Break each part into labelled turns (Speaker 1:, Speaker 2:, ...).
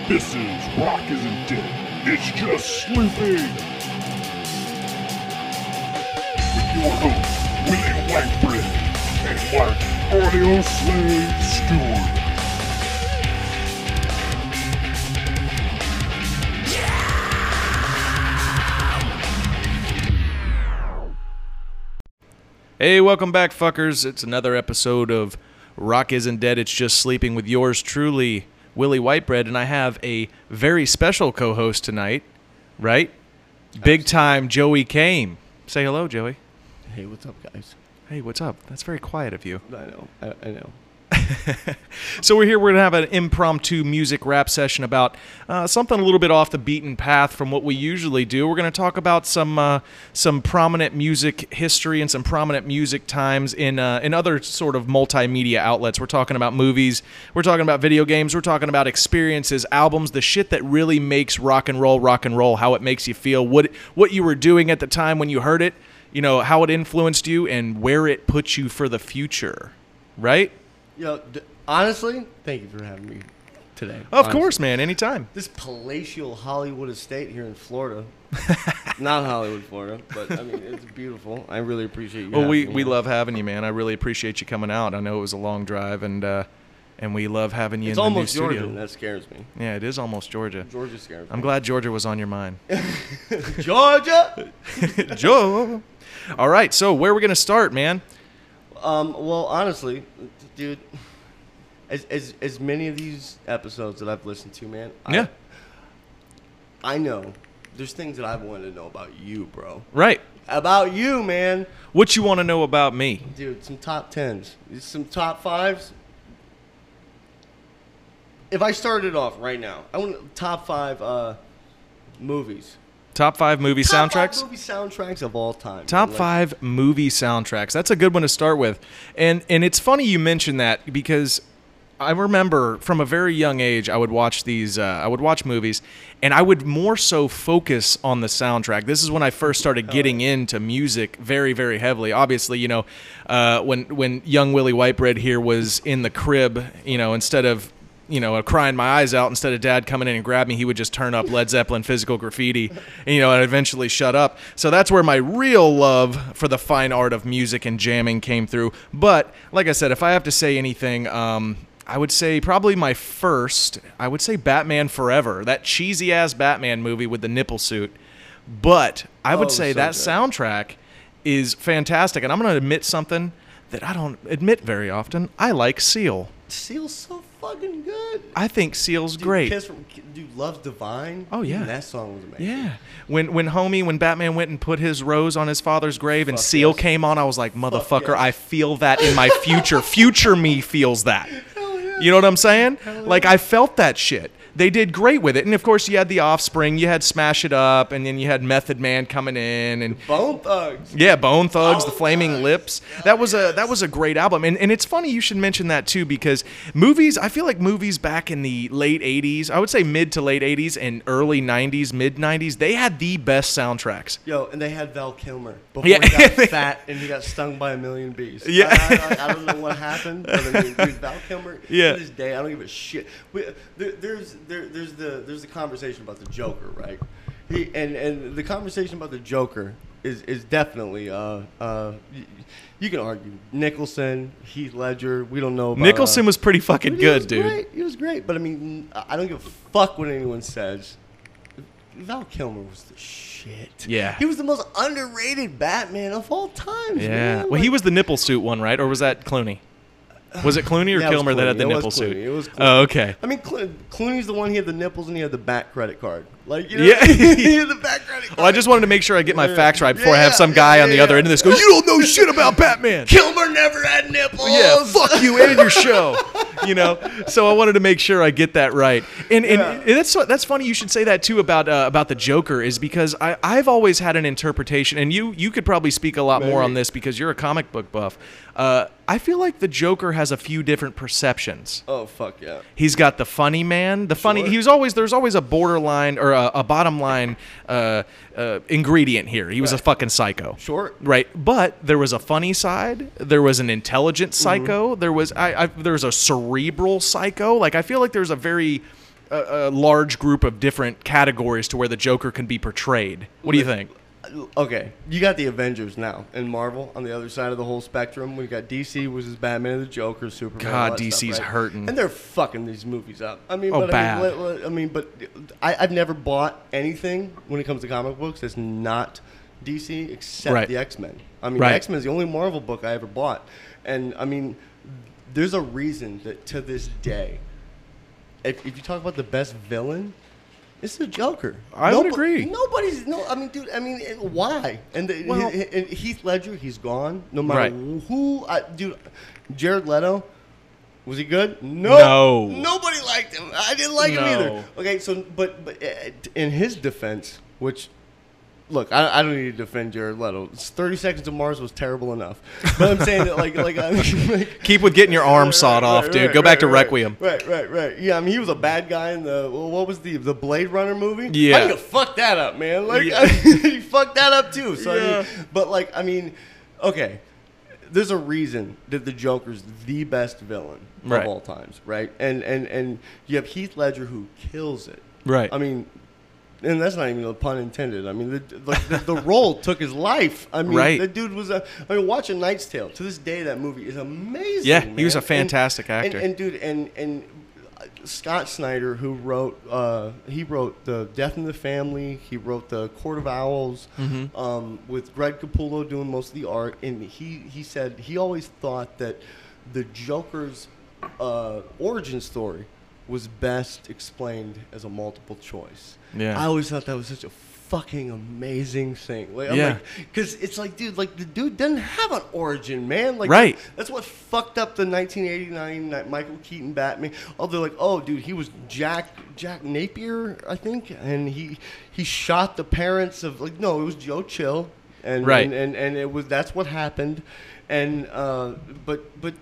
Speaker 1: This is Rock Isn't Dead, It's Just Sleeping! With your hosts, Willie Whitebread and Mark Audio Slave Stewart.
Speaker 2: Hey, welcome back, fuckers. It's another episode of Rock Isn't Dead, It's Just Sleeping with yours truly, Willie Whitebread, and I have a very special co-host tonight, right? Big time Joey Kame. Say hello, Joey.
Speaker 3: Hey, what's up, guys?
Speaker 2: Hey, what's up? That's very quiet of you.
Speaker 3: I know. I know.
Speaker 2: So we're here. We're going to have an impromptu music rap session about something a little bit off the beaten path from what we usually do. We're going to talk about some prominent music history and some prominent music times in other sort of multimedia outlets. We're talking about movies. We're talking about video games. We're talking about experiences, albums, the shit that really makes rock and roll, how it makes you feel, what you were doing at the time when you heard it, you know, how it influenced you, and where it puts you for the future, right?
Speaker 3: Yo, honestly, thank you for having me today.
Speaker 2: Of course, man. Anytime.
Speaker 3: This palatial Hollywood estate here in Florida. Not Hollywood, Florida, but I mean, it's beautiful. I really appreciate you.
Speaker 2: Well, we love having you, man. I really appreciate you coming out. I know it was a long drive, and we love having you in the new
Speaker 3: almost
Speaker 2: studio.
Speaker 3: Georgia, and that scares me.
Speaker 2: Yeah, it is almost Georgia.
Speaker 3: Georgia scares me.
Speaker 2: I'm glad Georgia was on your mind.
Speaker 3: Georgia!
Speaker 2: Joe. All right, so where are we going to start, man?
Speaker 3: Well, honestly, dude, as many of these episodes that I've listened to, man, I know there's things that I've wanted to know about you, bro.
Speaker 2: Right.
Speaker 3: About you, man.
Speaker 2: What you want to know about me?
Speaker 3: Dude, some top 10s, some top 5s. If I started off right now, I want top 5 movies.
Speaker 2: Top 5 movie
Speaker 3: Top
Speaker 2: soundtracks?
Speaker 3: 5 movie soundtracks of all time.
Speaker 2: Top
Speaker 3: man.
Speaker 2: 5 movie soundtracks. That's a good one to start with. And it's funny you mention that because I remember from a very young age I would watch movies, and I would more so focus on the soundtrack. This is when I first started getting into music very, very heavily. Obviously, you know, when young Willie Whitebread here was in the crib, you know, instead of crying my eyes out, instead of Dad coming in and grabbing me, he would just turn up Led Zeppelin, Physical Graffiti, and eventually shut up. So that's where my real love for the fine art of music and jamming came through. But like I said, if I have to say anything, I would say probably I would say Batman Forever, that cheesy ass Batman movie with the nipple suit. But I would say that soundtrack is fantastic, and I'm going to admit something that I don't admit very often. I like Seal.
Speaker 3: Seal's so fucking good.
Speaker 2: I think Seal's great.
Speaker 3: Dude, Love's Divine.
Speaker 2: Oh, yeah.
Speaker 3: Even that song was amazing.
Speaker 2: Yeah. When Batman went and put his rose on his father's grave and
Speaker 3: Fuck
Speaker 2: Seal
Speaker 3: yes.
Speaker 2: came on, I was like, motherfucker,
Speaker 3: yes.
Speaker 2: I feel that in my future. Future me feels that.
Speaker 3: Hell yeah.
Speaker 2: You know what I'm saying?
Speaker 3: Hell yeah.
Speaker 2: Like, I felt that shit. They did great with it. And, of course, you had The Offspring, you had Smash It Up, and then you had Method Man coming in. And
Speaker 3: Bone Thugs.
Speaker 2: yeah, Bone Thugs, The
Speaker 3: Bone
Speaker 2: Flaming
Speaker 3: Thugs.
Speaker 2: Lips.
Speaker 3: Hell
Speaker 2: That was a great album. And it's funny you should mention that, too, because I feel like movies back in the late 80s, I would say mid to late 80s and early 90s, mid 90s, they had the best soundtracks.
Speaker 3: Yo, and they had Val Kilmer before
Speaker 2: Yeah.
Speaker 3: he got fat and he got stung by a million bees.
Speaker 2: Yeah.
Speaker 3: I don't know what happened, but I mean, dude, Val Kilmer,
Speaker 2: Yeah.
Speaker 3: to this day, I don't give a shit. There's the conversation about the Joker, right? And the conversation about the Joker is definitely you can argue Nicholson, Heath Ledger. We don't know about
Speaker 2: Nicholson was pretty fucking good, dude.
Speaker 3: He was great, but I mean, I don't give a fuck what anyone says. Val Kilmer was the shit.
Speaker 2: Yeah.
Speaker 3: He was the most underrated Batman of all time.
Speaker 2: Yeah.
Speaker 3: Man.
Speaker 2: Well, he was the nipple suit one, right? Or was that Clooney? Was it Clooney or
Speaker 3: Yeah, it was
Speaker 2: Kilmer that had the
Speaker 3: Clooney. It
Speaker 2: nipple
Speaker 3: was
Speaker 2: suit?
Speaker 3: Clooney. It was Clooney.
Speaker 2: Oh, okay.
Speaker 3: I mean, Clooney's the one. He had the nipples and he had the back credit card. Like, you know,
Speaker 2: Yeah.
Speaker 3: he had the back credit card.
Speaker 2: Well, I just wanted to make sure I get my
Speaker 3: Yeah.
Speaker 2: facts right before I have
Speaker 3: Yeah,
Speaker 2: some guy
Speaker 3: yeah,
Speaker 2: on the other
Speaker 3: yeah.
Speaker 2: end of this go, you don't know shit about Batman.
Speaker 3: Kilmer never had nipples.
Speaker 2: Yeah, fuck you and your show. You know, so I wanted to make sure I get that right. And that's funny you should say that too about the Joker, is because I've always had an interpretation, and you could probably speak a lot more on this because you're a comic book buff. I feel like the Joker has a few different perceptions.
Speaker 3: Oh fuck yeah.
Speaker 2: He's got the funny man, the funny.
Speaker 3: Sure.
Speaker 2: There's always a borderline or a bottom line ingredient here. He was a fucking psycho.
Speaker 3: Short.
Speaker 2: Right, but there was a funny side. There was an intelligent psycho. There was a cerebral psycho. Like, I feel like there's a very a large group of different categories to where the Joker can be portrayed. What do you think?
Speaker 3: Okay, you got the Avengers now and Marvel on the other side of the whole spectrum. We got DC, which is Batman and the Joker, Superman.
Speaker 2: God,
Speaker 3: all that
Speaker 2: DC's
Speaker 3: stuff, right?
Speaker 2: hurting.
Speaker 3: And they're fucking these movies up. I mean,
Speaker 2: Oh,
Speaker 3: but
Speaker 2: bad.
Speaker 3: I've never bought anything when it comes to comic books that's not DC except
Speaker 2: Right.
Speaker 3: the X-Men. I mean,
Speaker 2: Right.
Speaker 3: X-Men is the only Marvel book I ever bought, and I mean, there's a reason that to this day, if you talk about the best villain. It's the Joker.
Speaker 2: I would agree.
Speaker 3: Nobody's I mean, dude. I mean, why? And
Speaker 2: Well-
Speaker 3: and Heath Ledger, he's gone. No matter
Speaker 2: Right.
Speaker 3: who, dude. Jared Leto, was he good? No.
Speaker 2: No.
Speaker 3: Nobody liked him. I didn't like him either.
Speaker 2: No.
Speaker 3: Okay, so but in his defense, which. Look, I don't need to defend Jared Leto. 30 Seconds to Mars was terrible enough. But I'm saying that, I mean,
Speaker 2: Keep with getting your arm sawed off, dude. Go back to Requiem.
Speaker 3: Right. Yeah, I mean, he was a bad guy in what was the Blade Runner movie?
Speaker 2: Yeah.
Speaker 3: How you fuck that up, man? Like,
Speaker 2: Yeah.
Speaker 3: he fucked that up too. So,
Speaker 2: Yeah.
Speaker 3: I mean, okay. There's a reason that the Joker's the best villain
Speaker 2: Right.
Speaker 3: of all times, right? And you have Heath Ledger who kills it.
Speaker 2: Right.
Speaker 3: I mean, and that's not even a pun intended. I mean, the role took his life. I mean,
Speaker 2: Right.
Speaker 3: the dude was watch A Knight's Tale. To this day, that movie is amazing.
Speaker 2: Yeah, he was
Speaker 3: man.
Speaker 2: a fantastic actor.
Speaker 3: And dude, and Scott Snyder, who wrote the Death in the Family. He wrote the Court of Owls, with Greg Capullo doing most of the art. And he said he always thought that the Joker's origin story was best explained as a multiple choice.
Speaker 2: Yeah.
Speaker 3: I always thought that was such a fucking amazing thing. Like, I'm
Speaker 2: Yeah.
Speaker 3: like, because it's like, dude, like the dude doesn't have an origin, man. Like,
Speaker 2: Right.
Speaker 3: That's what fucked up the 1989 Michael Keaton Batman. Oh, they're like, oh, dude, he was Jack Napier, I think, and he shot the parents of no, it was Joe Chill, and
Speaker 2: Right.
Speaker 3: and it was that's what happened, and but.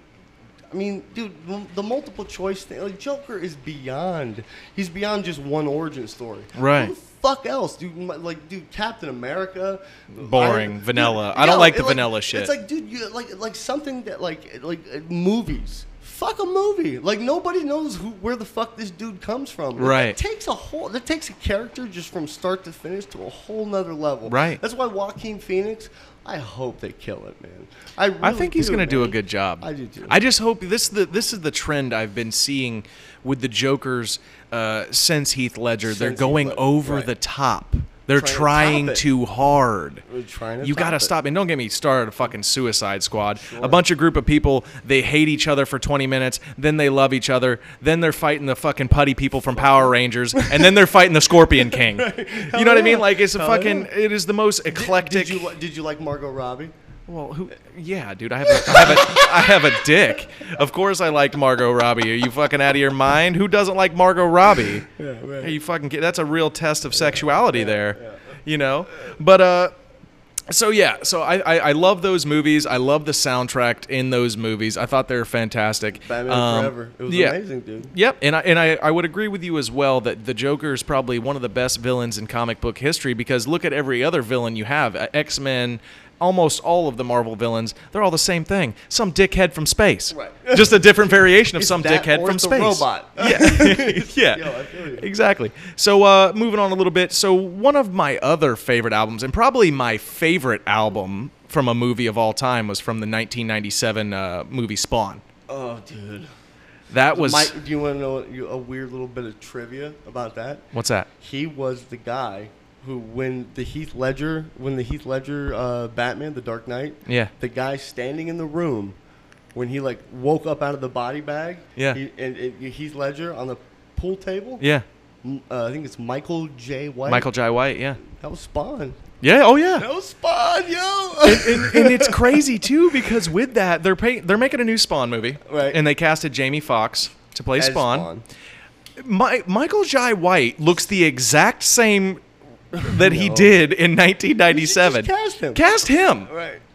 Speaker 3: I mean, dude, the multiple choice thing, like Joker is beyond. He's beyond just one origin story.
Speaker 2: Right.
Speaker 3: Who the fuck else, dude? Dude, Captain America.
Speaker 2: Boring, vanilla.
Speaker 3: Dude,
Speaker 2: I don't like the
Speaker 3: it,
Speaker 2: vanilla shit.
Speaker 3: It's like, dude, you like something that like movies. Fuck a movie. Like nobody knows where the fuck this dude comes from. Like,
Speaker 2: Right.
Speaker 3: That takes a character just from start to finish to a whole nother level.
Speaker 2: Right.
Speaker 3: That's why Joaquin Phoenix. I hope they kill it, man.
Speaker 2: I think he's going to do a
Speaker 3: man.
Speaker 2: good job.
Speaker 3: I do too.
Speaker 2: I just hope this is the trend I've been seeing with the Jokers since Heath Ledger. They're
Speaker 3: Since
Speaker 2: going
Speaker 3: Heath Ledger,
Speaker 2: over
Speaker 3: right.
Speaker 2: the top. They're
Speaker 3: Trying
Speaker 2: trying
Speaker 3: to top it.
Speaker 2: too hard.
Speaker 3: We're trying to
Speaker 2: You
Speaker 3: top
Speaker 2: got to
Speaker 3: it.
Speaker 2: stop. And don't get me started, fucking Suicide Squad. A bunch of group of people, they hate each other for 20 minutes, then they love each other, then they're fighting the fucking putty people from Power Rangers, and then they're fighting the Scorpion King. You know what I mean? Like, it's a
Speaker 3: Hell
Speaker 2: fucking,
Speaker 3: yeah.
Speaker 2: it is the most eclectic.
Speaker 3: Did you like Margot Robbie?
Speaker 2: Well, who? Yeah, dude, I have a dick. Of course, I liked Margot Robbie. Are you fucking out of your mind? Who doesn't like Margot Robbie?
Speaker 3: Yeah, right.
Speaker 2: Are you fucking? That's a real test of sexuality there. You know, but So I love those movies. I love the soundtrack in those movies. I thought they were fantastic.
Speaker 3: Batman Forever. It was amazing, dude.
Speaker 2: Yep, and I would agree with you as well that the Joker is probably one of the best villains in comic book history because look at every other villain you have. X-Men, almost all of the Marvel villains, they're all the same thing. Some dickhead from space.
Speaker 3: Right.
Speaker 2: Just a different variation of some
Speaker 3: that
Speaker 2: dickhead
Speaker 3: or
Speaker 2: from
Speaker 3: it's a
Speaker 2: space.
Speaker 3: robot.
Speaker 2: Yeah.
Speaker 3: Yo, I feel you.
Speaker 2: Exactly. So moving on a little bit. So one of my other favorite albums, and probably my favorite album from a movie of all time, was from the 1997 movie Spawn.
Speaker 3: Oh, dude.
Speaker 2: That was...
Speaker 3: Mike, do you want to know a weird little bit of trivia about that?
Speaker 2: What's that?
Speaker 3: He was the guy who, when the Heath Ledger Batman, The Dark Knight,
Speaker 2: Yeah.
Speaker 3: the guy standing in the room when he like woke up out of the body bag,
Speaker 2: Yeah.
Speaker 3: and Heath Ledger on the pool table,
Speaker 2: Yeah.
Speaker 3: I think it's Michael J. White.
Speaker 2: Michael Jai White, yeah.
Speaker 3: That was Spawn.
Speaker 2: Yeah, oh yeah.
Speaker 3: That was Spawn, yo.
Speaker 2: and it's crazy too because with that they're making a new Spawn movie,
Speaker 3: Right.
Speaker 2: And they casted Jamie Foxx to play
Speaker 3: As
Speaker 2: Spawn. Michael Jai White looks the exact same that he
Speaker 3: No.
Speaker 2: did in 1997.
Speaker 3: You should just cast him.
Speaker 2: Cast him.
Speaker 3: Right.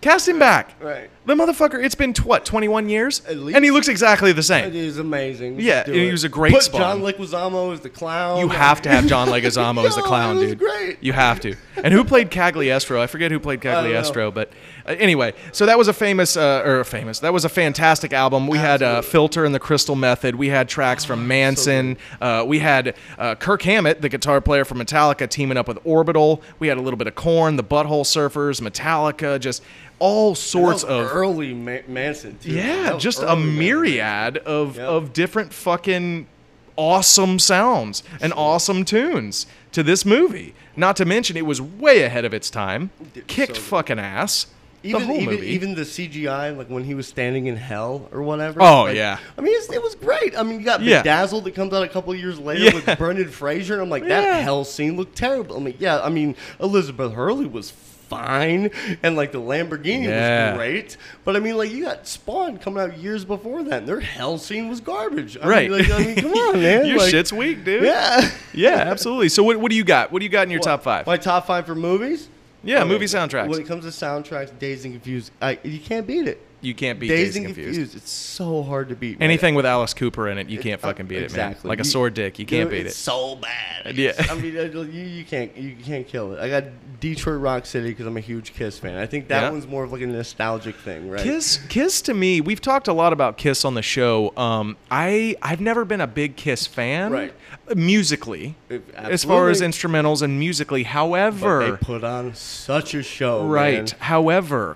Speaker 2: Cast him back.
Speaker 3: Right.
Speaker 2: The motherfucker, it's been, 21 years?
Speaker 3: At least.
Speaker 2: And he looks exactly the
Speaker 3: It
Speaker 2: same.
Speaker 3: is amazing.
Speaker 2: Yeah,
Speaker 3: Do
Speaker 2: he
Speaker 3: it.
Speaker 2: was a great
Speaker 3: Put
Speaker 2: Spawn.
Speaker 3: John Leguizamo as the clown.
Speaker 2: You have to have John Leguizamo as the
Speaker 3: Yo,
Speaker 2: clown,
Speaker 3: it was
Speaker 2: dude.
Speaker 3: great.
Speaker 2: You have to. And who played Cagliostro? I forget who played
Speaker 3: don't know.
Speaker 2: Cagliostro, but anyway, so that was that was a fantastic album. We had Filter and the Crystal Method. We had tracks from Manson. We had Kirk Hammett, the guitar player from Metallica, teaming up with Orbital. We had a little bit of Korn, the Butthole Surfers, Metallica, just all sorts
Speaker 3: That was
Speaker 2: of
Speaker 3: early Manson too.
Speaker 2: yeah,
Speaker 3: That was
Speaker 2: just a
Speaker 3: early Manson.
Speaker 2: myriad of
Speaker 3: Yep.
Speaker 2: of different fucking awesome sounds and awesome tunes to this movie. Not to mention, it was way ahead of its time. Kicked
Speaker 3: so good.
Speaker 2: fucking ass.
Speaker 3: Even,
Speaker 2: the whole
Speaker 3: even,
Speaker 2: movie.
Speaker 3: even the CGI, like when he was standing in hell or whatever.
Speaker 2: Oh,
Speaker 3: like,
Speaker 2: yeah.
Speaker 3: I mean, it was great. I mean, you got
Speaker 2: Yeah.
Speaker 3: Bedazzled that comes out a couple of years later
Speaker 2: Yeah.
Speaker 3: with Brendan Fraser, and I'm like,
Speaker 2: Yeah.
Speaker 3: that hell scene looked terrible. I'm like, yeah, I mean, Elizabeth Hurley was fine, and like the Lamborghini
Speaker 2: Yeah.
Speaker 3: was great, but I mean, like you got Spawn coming out years before that, and their hell scene was garbage.
Speaker 2: Right.
Speaker 3: I mean, come on, man.
Speaker 2: Your
Speaker 3: like,
Speaker 2: shit's weak, dude.
Speaker 3: Yeah.
Speaker 2: Yeah, absolutely. So what do you got? What do you got in your top 5?
Speaker 3: My top 5 for movies?
Speaker 2: Yeah,
Speaker 3: Okay.
Speaker 2: movie soundtracks.
Speaker 3: When it comes to soundtracks, Dazed and Confused, you can't beat it.
Speaker 2: You can't beat
Speaker 3: Dazed and Confused. It's so hard to beat. man.
Speaker 2: Anything with Alice Cooper in it, you can't fucking beat it, man.
Speaker 3: exactly.
Speaker 2: Like a sore dick, you can't beat
Speaker 3: It's
Speaker 2: it.
Speaker 3: so bad.
Speaker 2: Yeah.
Speaker 3: I mean, you can't kill it. I got Detroit Rock City because I'm a huge Kiss fan. I think that
Speaker 2: Yeah.
Speaker 3: one's more of like a nostalgic thing, right?
Speaker 2: Kiss to me, we've talked a lot about Kiss on the show. I've never been a big Kiss fan,
Speaker 3: Right.
Speaker 2: Musically,
Speaker 3: Absolutely.
Speaker 2: as far as instrumentals and musically.
Speaker 3: But
Speaker 2: However,
Speaker 3: they put on such a show,
Speaker 2: right.
Speaker 3: man.
Speaker 2: However,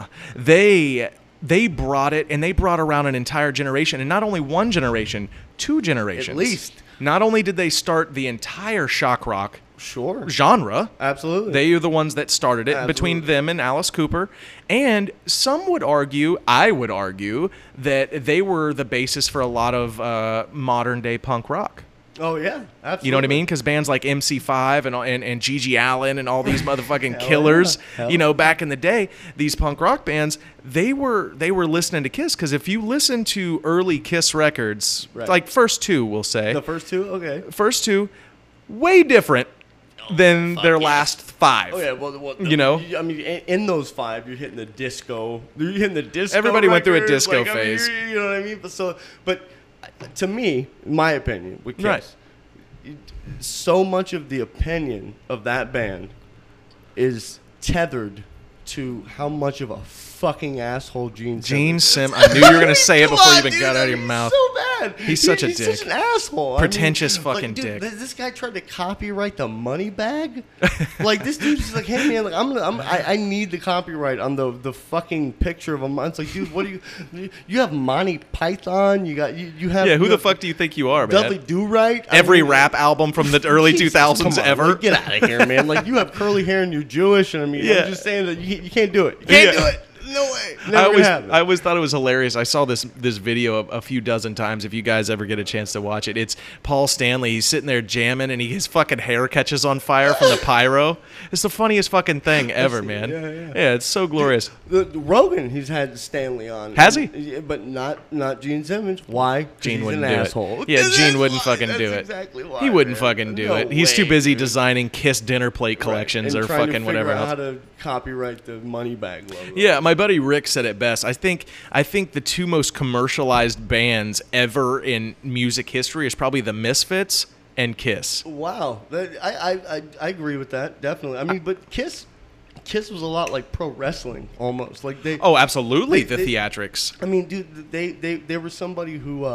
Speaker 2: they brought it, and they brought around an entire generation, and not only one generation, 2 generations.
Speaker 3: At least.
Speaker 2: Not only did they start the entire shock rock
Speaker 3: Sure.
Speaker 2: genre,
Speaker 3: Absolutely.
Speaker 2: they are the ones that started it between
Speaker 3: Absolutely.
Speaker 2: them and Alice Cooper. And some would argue, I would argue, that they were the basis for a lot of modern day punk rock.
Speaker 3: Oh yeah. Absolutely.
Speaker 2: You know what I mean? Because bands like MC5 and Gigi Allen and all these motherfucking
Speaker 3: Hell
Speaker 2: killers,
Speaker 3: yeah. Hell
Speaker 2: you know, back in the day, these punk rock bands, they were listening to Kiss. Because if you listen to early Kiss records,
Speaker 3: Right.
Speaker 2: like first 2, we'll say,
Speaker 3: The first 2, okay.
Speaker 2: first 2, way different than their
Speaker 3: yes.
Speaker 2: last 5.
Speaker 3: Oh yeah, well
Speaker 2: You know?
Speaker 3: I mean, in those 5, you're hitting the disco. You're hitting the disco.
Speaker 2: Everybody went through a
Speaker 3: records,
Speaker 2: disco
Speaker 3: I mean,
Speaker 2: phase.
Speaker 3: you know what I mean? But to me, in my opinion, with Kiss,
Speaker 2: Right.
Speaker 3: so much of the opinion of that band is tethered to how much of a fucking asshole Gene
Speaker 2: Gene
Speaker 3: Simmons
Speaker 2: Simmons. I knew you were gonna say it
Speaker 3: Come
Speaker 2: before you
Speaker 3: on,
Speaker 2: even
Speaker 3: dude,
Speaker 2: got it out of your
Speaker 3: he's
Speaker 2: mouth.
Speaker 3: So bad.
Speaker 2: He's such a
Speaker 3: He's
Speaker 2: dick.
Speaker 3: such an asshole.
Speaker 2: Pretentious
Speaker 3: like,
Speaker 2: fucking
Speaker 3: dude,
Speaker 2: dick.
Speaker 3: This guy tried to copyright the money bag. Like this dude's just like, hey man, like I need the copyright on the fucking picture of him. It's like, dude, what do you have Monty Python? You have
Speaker 2: Yeah, who
Speaker 3: you
Speaker 2: the
Speaker 3: have
Speaker 2: fuck do you think you are, man?
Speaker 3: Dudley Do Right?
Speaker 2: Every rap album from the early
Speaker 3: Jesus,
Speaker 2: 2000s
Speaker 3: come on,
Speaker 2: ever.
Speaker 3: like, get out of here, man. Like you have curly hair and you're Jewish, and I mean,
Speaker 2: Yeah.
Speaker 3: I'm just saying that you can't do it. You can't
Speaker 2: Yeah.
Speaker 3: do it. No way. Never
Speaker 2: I
Speaker 3: gonna
Speaker 2: always,
Speaker 3: happen.
Speaker 2: I always thought it was hilarious. I saw this video a few dozen times. If you guys ever get a chance to watch it, it's Paul Stanley. He's sitting there jamming, and his fucking hair catches on fire from the pyro. It's the funniest fucking thing ever, man.
Speaker 3: Yeah.
Speaker 2: It's so glorious.
Speaker 3: The Rogan, he's had Stanley on.
Speaker 2: Has he?
Speaker 3: Yeah, but not Gene Simmons. Why? 'Cause
Speaker 2: Gene
Speaker 3: he's
Speaker 2: wouldn't
Speaker 3: an
Speaker 2: do
Speaker 3: asshole.
Speaker 2: it. Yeah,
Speaker 3: That's
Speaker 2: Gene wouldn't
Speaker 3: why.
Speaker 2: fucking do it.
Speaker 3: That's exactly why.
Speaker 2: He wouldn't
Speaker 3: man.
Speaker 2: fucking do
Speaker 3: No
Speaker 2: it. He's too
Speaker 3: way,
Speaker 2: busy
Speaker 3: dude.
Speaker 2: designing Kiss dinner plate
Speaker 3: Right.
Speaker 2: collections
Speaker 3: And
Speaker 2: or
Speaker 3: trying to
Speaker 2: fucking
Speaker 3: figure
Speaker 2: whatever
Speaker 3: out
Speaker 2: else.
Speaker 3: how to copyright the Moneybag logo.
Speaker 2: Yeah, my buddy Rick said it best. I think the 2 most commercialized bands ever in music history is probably the Misfits and Kiss.
Speaker 3: Wow. I agree with that. Definitely. I mean, but Kiss was a lot like pro wrestling almost. Like they.
Speaker 2: Oh, absolutely,
Speaker 3: They-
Speaker 2: the
Speaker 3: they-
Speaker 2: theatrics.
Speaker 3: I mean, dude, they were somebody who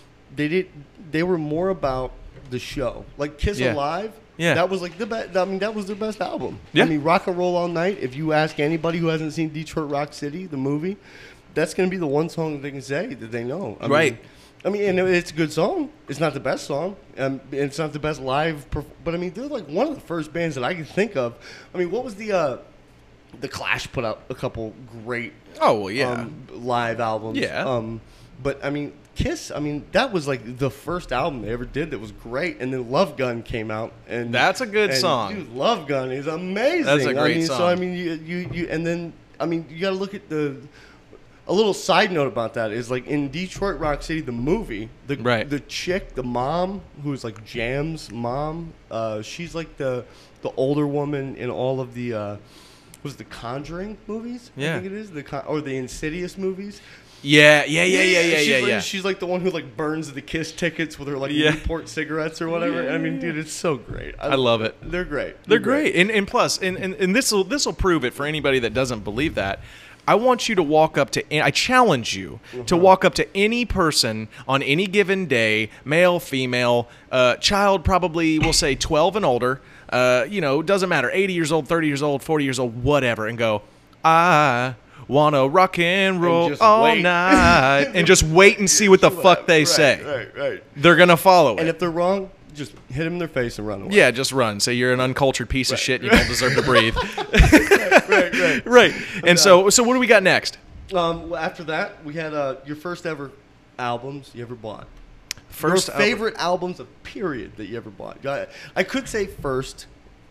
Speaker 3: they were more about the show. Like Kiss
Speaker 2: Yeah.
Speaker 3: Alive.
Speaker 2: Yeah.
Speaker 3: That was like the best. I mean, that was their best album.
Speaker 2: Yeah.
Speaker 3: I mean, Rock and Roll All Night. If you ask anybody who hasn't seen Detroit Rock City, the movie, that's gonna be the one song that they can say that they know.
Speaker 2: Right.
Speaker 3: I mean, and it's a good song. It's not the best song. It's not the best live. But I mean, they're like one of the first bands that I can think of. I mean, what was the Clash put out a couple great
Speaker 2: Oh, well, yeah.
Speaker 3: live albums.
Speaker 2: Yeah.
Speaker 3: But I mean, Kiss. I mean, that was like the first album they ever did that was great. And then Love Gun came out, and
Speaker 2: That's a good
Speaker 3: and,
Speaker 2: song.
Speaker 3: Dude, Love Gun is amazing.
Speaker 2: That's a
Speaker 3: I
Speaker 2: great
Speaker 3: mean,
Speaker 2: song.
Speaker 3: So I mean, you and then I mean, you got to look at a little side note about that is like in Detroit Rock City, the movie,
Speaker 2: Right.
Speaker 3: the chick, the mom, who's like Jam's mom, she's like the older woman in all of the was the Conjuring movies.
Speaker 2: Yeah.
Speaker 3: I think it is or the Insidious movies.
Speaker 2: Yeah.
Speaker 3: She's like the one who like burns the Kiss tickets with her like
Speaker 2: Yeah.
Speaker 3: Newport cigarettes or whatever. I mean, dude, it's so great.
Speaker 2: I love it.
Speaker 3: They're great.
Speaker 2: They're great. And plus, and this will prove it for anybody that doesn't believe that. I want you to walk up to, I challenge you to walk up to any person on any given day, male, female, child, probably we'll say 12 and older, doesn't matter, 80 years old, 30 years old, 40 years old, whatever, and go, I wanna rock and roll all
Speaker 3: wait.
Speaker 2: night, and just wait and see what the fuck they say.
Speaker 3: Right.
Speaker 2: They're gonna follow it.
Speaker 3: And if they're wrong, just hit them in their face and run away.
Speaker 2: Yeah, just run. Say you're an uncultured piece of shit and you don't deserve to breathe.
Speaker 3: right.
Speaker 2: Right. And so what do we got next?
Speaker 3: Well, after that, we had your first ever albums you ever bought.
Speaker 2: First
Speaker 3: your favorite albums of period that you ever bought. I could say first.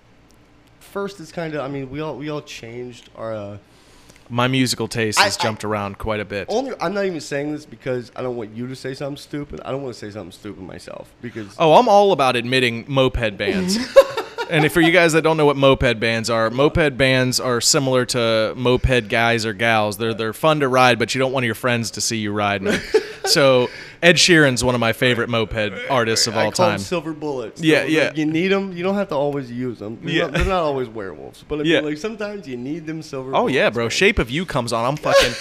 Speaker 3: First is kind of, I mean, we all changed our.
Speaker 2: My musical taste has jumped around quite a bit.
Speaker 3: I'm not even saying this because I don't want you to say something stupid. I don't want to say something stupid myself because.
Speaker 2: Oh, I'm all about admitting moped bands. And for you guys that don't know what moped bands are similar to moped guys or gals. They're fun to ride, but you don't want your friends to see you riding them. So Ed Sheeran's one of my favorite moped artists of all
Speaker 3: I call
Speaker 2: time.
Speaker 3: them silver bullets.
Speaker 2: Yeah,
Speaker 3: So,
Speaker 2: yeah.
Speaker 3: like, you need them. You don't have to always use them. They're not always werewolves, but I mean,
Speaker 2: Yeah.
Speaker 3: like sometimes you need them silver.
Speaker 2: Oh
Speaker 3: bullets,
Speaker 2: yeah, bro.
Speaker 3: man.
Speaker 2: Shape of You comes on.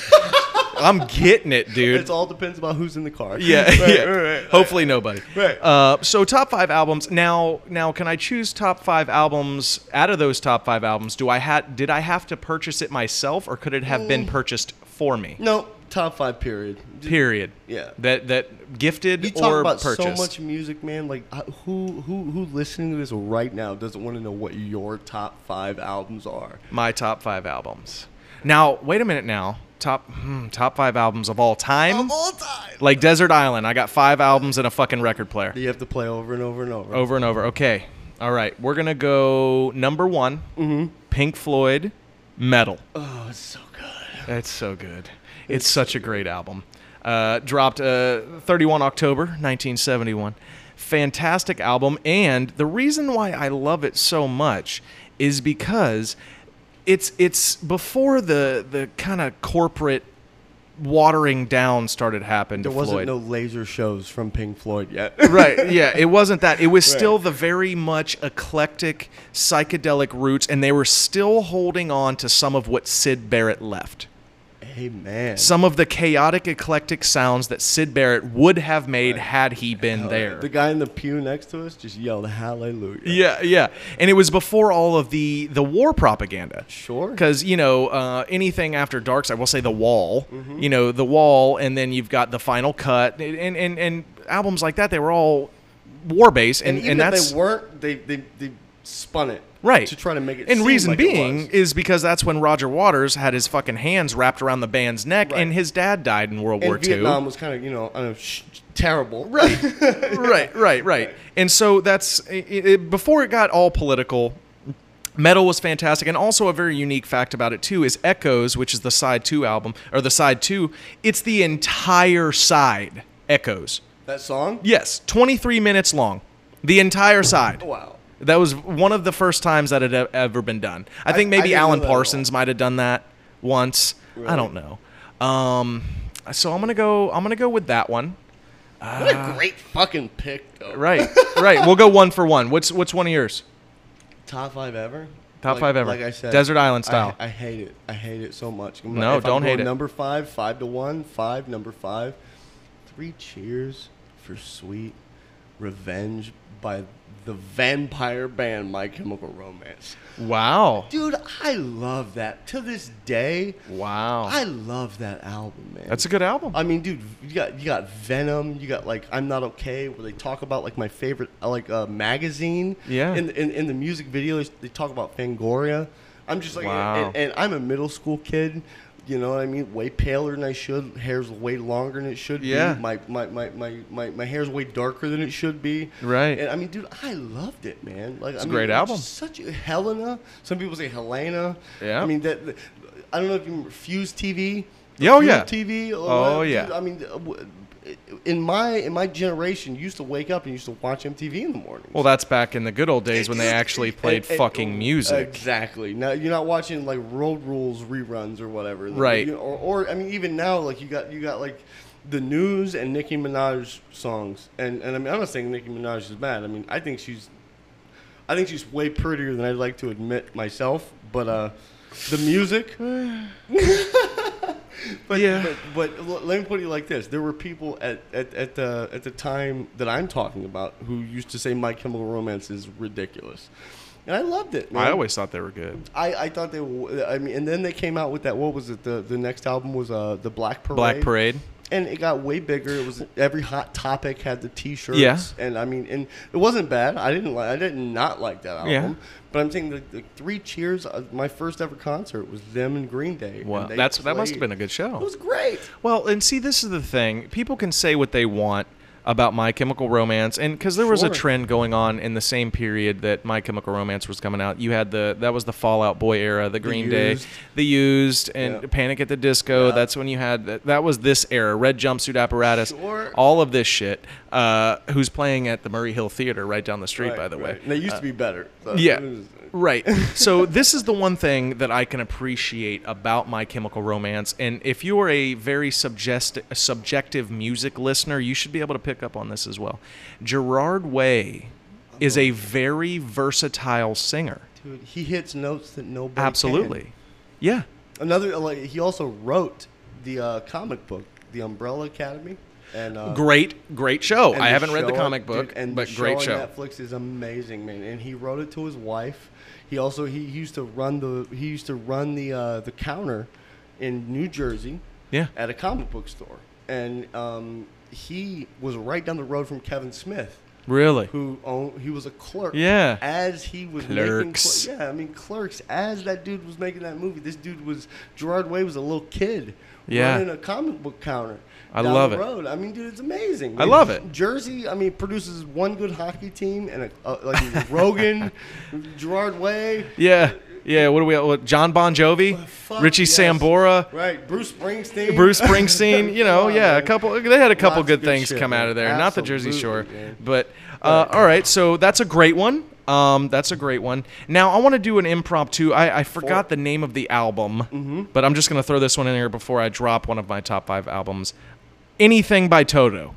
Speaker 2: I'm getting it, dude.
Speaker 3: It all depends about who's in the car.
Speaker 2: Yeah,
Speaker 3: Right.
Speaker 2: Hopefully nobody.
Speaker 3: Right.
Speaker 2: So top 5 albums. Now, can I choose top 5 albums? Out of those top 5 albums, did I have to purchase it myself, or could it have been purchased for me?
Speaker 3: No, top 5 period.
Speaker 2: Period.
Speaker 3: Yeah.
Speaker 2: That gifted
Speaker 3: You talk
Speaker 2: or
Speaker 3: about
Speaker 2: purchased.
Speaker 3: so much music, man. Like who listening to this right now doesn't want to know what your top 5 albums are?
Speaker 2: My top 5 albums. Now, wait a minute. Now, top 5 albums of all time.
Speaker 3: Of all time.
Speaker 2: Like Desert Island, I got 5 albums and a fucking record player.
Speaker 3: You have to play over and over and over.
Speaker 2: Over and over. Okay. All right. We're gonna go number 1. Pink Floyd, Metal.
Speaker 3: Oh, it's so good.
Speaker 2: That's so good. It's such a great album. Dropped 31 October 1971. Fantastic album. And the reason why I love it so much is because it's before the kind of corporate watering down started happening to
Speaker 3: There wasn't
Speaker 2: Floyd.
Speaker 3: no laser shows from Pink Floyd yet.
Speaker 2: Right, yeah, it wasn't that. It was
Speaker 3: Right.
Speaker 2: still the very much eclectic, psychedelic roots, and they were still holding on to some of what Syd Barrett left.
Speaker 3: Hey, man.
Speaker 2: Some of the chaotic, eclectic sounds that Syd Barrett would have made had he been there.
Speaker 3: The guy in the pew next to us just yelled hallelujah.
Speaker 2: Yeah. And it was before all of the war propaganda.
Speaker 3: Sure.
Speaker 2: Because, anything after Dark Side, we'll say The Wall, The Wall, and then you've got The Final Cut, and albums like that, they were all war-based.
Speaker 3: And even
Speaker 2: and
Speaker 3: if
Speaker 2: that's
Speaker 3: they weren't, they spun it.
Speaker 2: right
Speaker 3: To try to make it
Speaker 2: and
Speaker 3: seem
Speaker 2: reason
Speaker 3: like
Speaker 2: being
Speaker 3: it was.
Speaker 2: is because that's when Roger Waters had his fucking hands wrapped around the band's neck,
Speaker 3: Right.
Speaker 2: and his dad died in World
Speaker 3: And
Speaker 2: War
Speaker 3: Vietnam
Speaker 2: II.
Speaker 3: was kind of, terrible.
Speaker 2: Right. And so that's before it got all political. Metal was fantastic, and also a very unique fact about it too is Echoes, which is the side 2 album, or the side 2. It's the entire side. Echoes.
Speaker 3: That song?
Speaker 2: Yes, 23 minutes long, the entire side.
Speaker 3: Wow.
Speaker 2: That was one of the first times that it had ever been done. I think
Speaker 3: I
Speaker 2: maybe
Speaker 3: didn't know
Speaker 2: Alan
Speaker 3: that at all.
Speaker 2: Parsons might have done that once.
Speaker 3: Really?
Speaker 2: I don't know. So I'm gonna go with that one.
Speaker 3: What a great fucking pick, though.
Speaker 2: Right. We'll go 1 for 1. What's one of yours?
Speaker 3: Top 5 ever?
Speaker 2: Top 5 ever.
Speaker 3: Like I said,
Speaker 2: Desert Island style.
Speaker 3: I hate it. I hate it so much.
Speaker 2: No,
Speaker 3: If
Speaker 2: don't
Speaker 3: I'm
Speaker 2: hate
Speaker 3: going
Speaker 2: it.
Speaker 3: Number 5, 5 to 1, 5, number 5. 3 Cheers for Sweet Revenge by the vampire band My Chemical Romance.
Speaker 2: Wow.
Speaker 3: Dude, I love that. To this day,
Speaker 2: Wow.
Speaker 3: I love that album, man.
Speaker 2: That's a good album.
Speaker 3: I mean, dude, you got Venom. You got like I'm Not Okay, where they talk about like my favorite magazine.
Speaker 2: Yeah.
Speaker 3: In the music video, they talk about Fangoria. I'm just like,
Speaker 2: Wow.
Speaker 3: and I'm a middle school kid. You know what I mean? Way paler than I should. Hair's way longer than it should
Speaker 2: Yeah.
Speaker 3: be. My hair's way darker than it should be.
Speaker 2: Right.
Speaker 3: And I mean, dude, I loved it, man. Like,
Speaker 2: It's a great album.
Speaker 3: Such a Helena. Some people say Helena.
Speaker 2: Yeah.
Speaker 3: I mean I don't know if you remember Fuse TV.
Speaker 2: Yeah, oh,
Speaker 3: Fuel
Speaker 2: yeah.
Speaker 3: TV.
Speaker 2: Oh,
Speaker 3: Dude,
Speaker 2: yeah.
Speaker 3: I mean, in my generation, you used to wake up and you used to watch MTV in the mornings.
Speaker 2: Well, that's back in the good old days when they actually played fucking music.
Speaker 3: Exactly. Now you're not watching like Road Rules reruns or whatever.
Speaker 2: Right.
Speaker 3: Or I mean, even now, like you got like the news and Nicki Minaj songs, and I mean, I'm not saying Nicki Minaj is bad. I mean, I think she's way prettier than I'd like to admit myself. But the music. But let me put it like this: there were people at the time that I'm talking about who used to say My Chemical Romance is ridiculous, and I loved it. Man.
Speaker 2: I always thought they were good.
Speaker 3: I thought they were. I mean, and then they came out with that. What was it? The next album was the Black Parade.
Speaker 2: Black Parade.
Speaker 3: And it got way bigger. It was every Hot Topic had the T-shirts.
Speaker 2: Yeah.
Speaker 3: And I mean, and it wasn't bad. I did not like that album.
Speaker 2: Yeah.
Speaker 3: But I'm saying the Three Cheers. My first ever concert was them and Green Day.
Speaker 2: Well, that must have been a good show.
Speaker 3: It was great.
Speaker 2: Well, and see, this is the thing. People can say what they want about My Chemical Romance, and because there was a trend going on in the same period that My Chemical Romance was coming out. You had that was the Fall Out Boy era, the Green Day, The Used, and Panic at the Disco. That's when you had that was this era, Red Jumpsuit Apparatus, all of this shit. Who's playing at the Murray Hill Theater right down the street, by the way.
Speaker 3: And they used to be better. So
Speaker 2: Right. So this is the one thing that I can appreciate about My Chemical Romance. And if you are a very subjective music listener, you should be able to pick up on this as well. Gerard Way is a very versatile singer.
Speaker 3: Dude, he hits notes that nobody
Speaker 2: Absolutely.
Speaker 3: can.
Speaker 2: Yeah.
Speaker 3: He also wrote the comic book, The Umbrella Academy. And
Speaker 2: great show. I haven't read the
Speaker 3: show
Speaker 2: comic book, but great show.
Speaker 3: On Netflix is amazing, man. And he wrote it to his wife. He also he used to run the counter in New Jersey.
Speaker 2: Yeah.
Speaker 3: At a comic book store, and he was right down the road from Kevin Smith.
Speaker 2: Really?
Speaker 3: He was a clerk.
Speaker 2: Yeah.
Speaker 3: As he was
Speaker 2: Clerks.
Speaker 3: making Clerks. As that dude was making that movie, Gerard Way was a little kid.
Speaker 2: Yeah.
Speaker 3: Running a comic book counter.
Speaker 2: I love it.
Speaker 3: Road. I mean, dude, it's amazing.
Speaker 2: I love it.
Speaker 3: Jersey, I mean, produces one good hockey team and like Rogan, Gerard Way.
Speaker 2: Yeah. Yeah, what John Bon Jovi, Richie Sambora,
Speaker 3: right? Bruce Springsteen.
Speaker 2: They had a couple
Speaker 3: Lots
Speaker 2: good
Speaker 3: of good
Speaker 2: things
Speaker 3: shit,
Speaker 2: come out of there.
Speaker 3: man.
Speaker 2: Not the Jersey Shore,
Speaker 3: Absolutely, man.
Speaker 2: but all right. So that's a great one. That's a great one. Now I want to do an impromptu. I forgot the name of the album, but I'm just gonna throw this one in here before I drop one of my top 5 albums. Anything by Toto.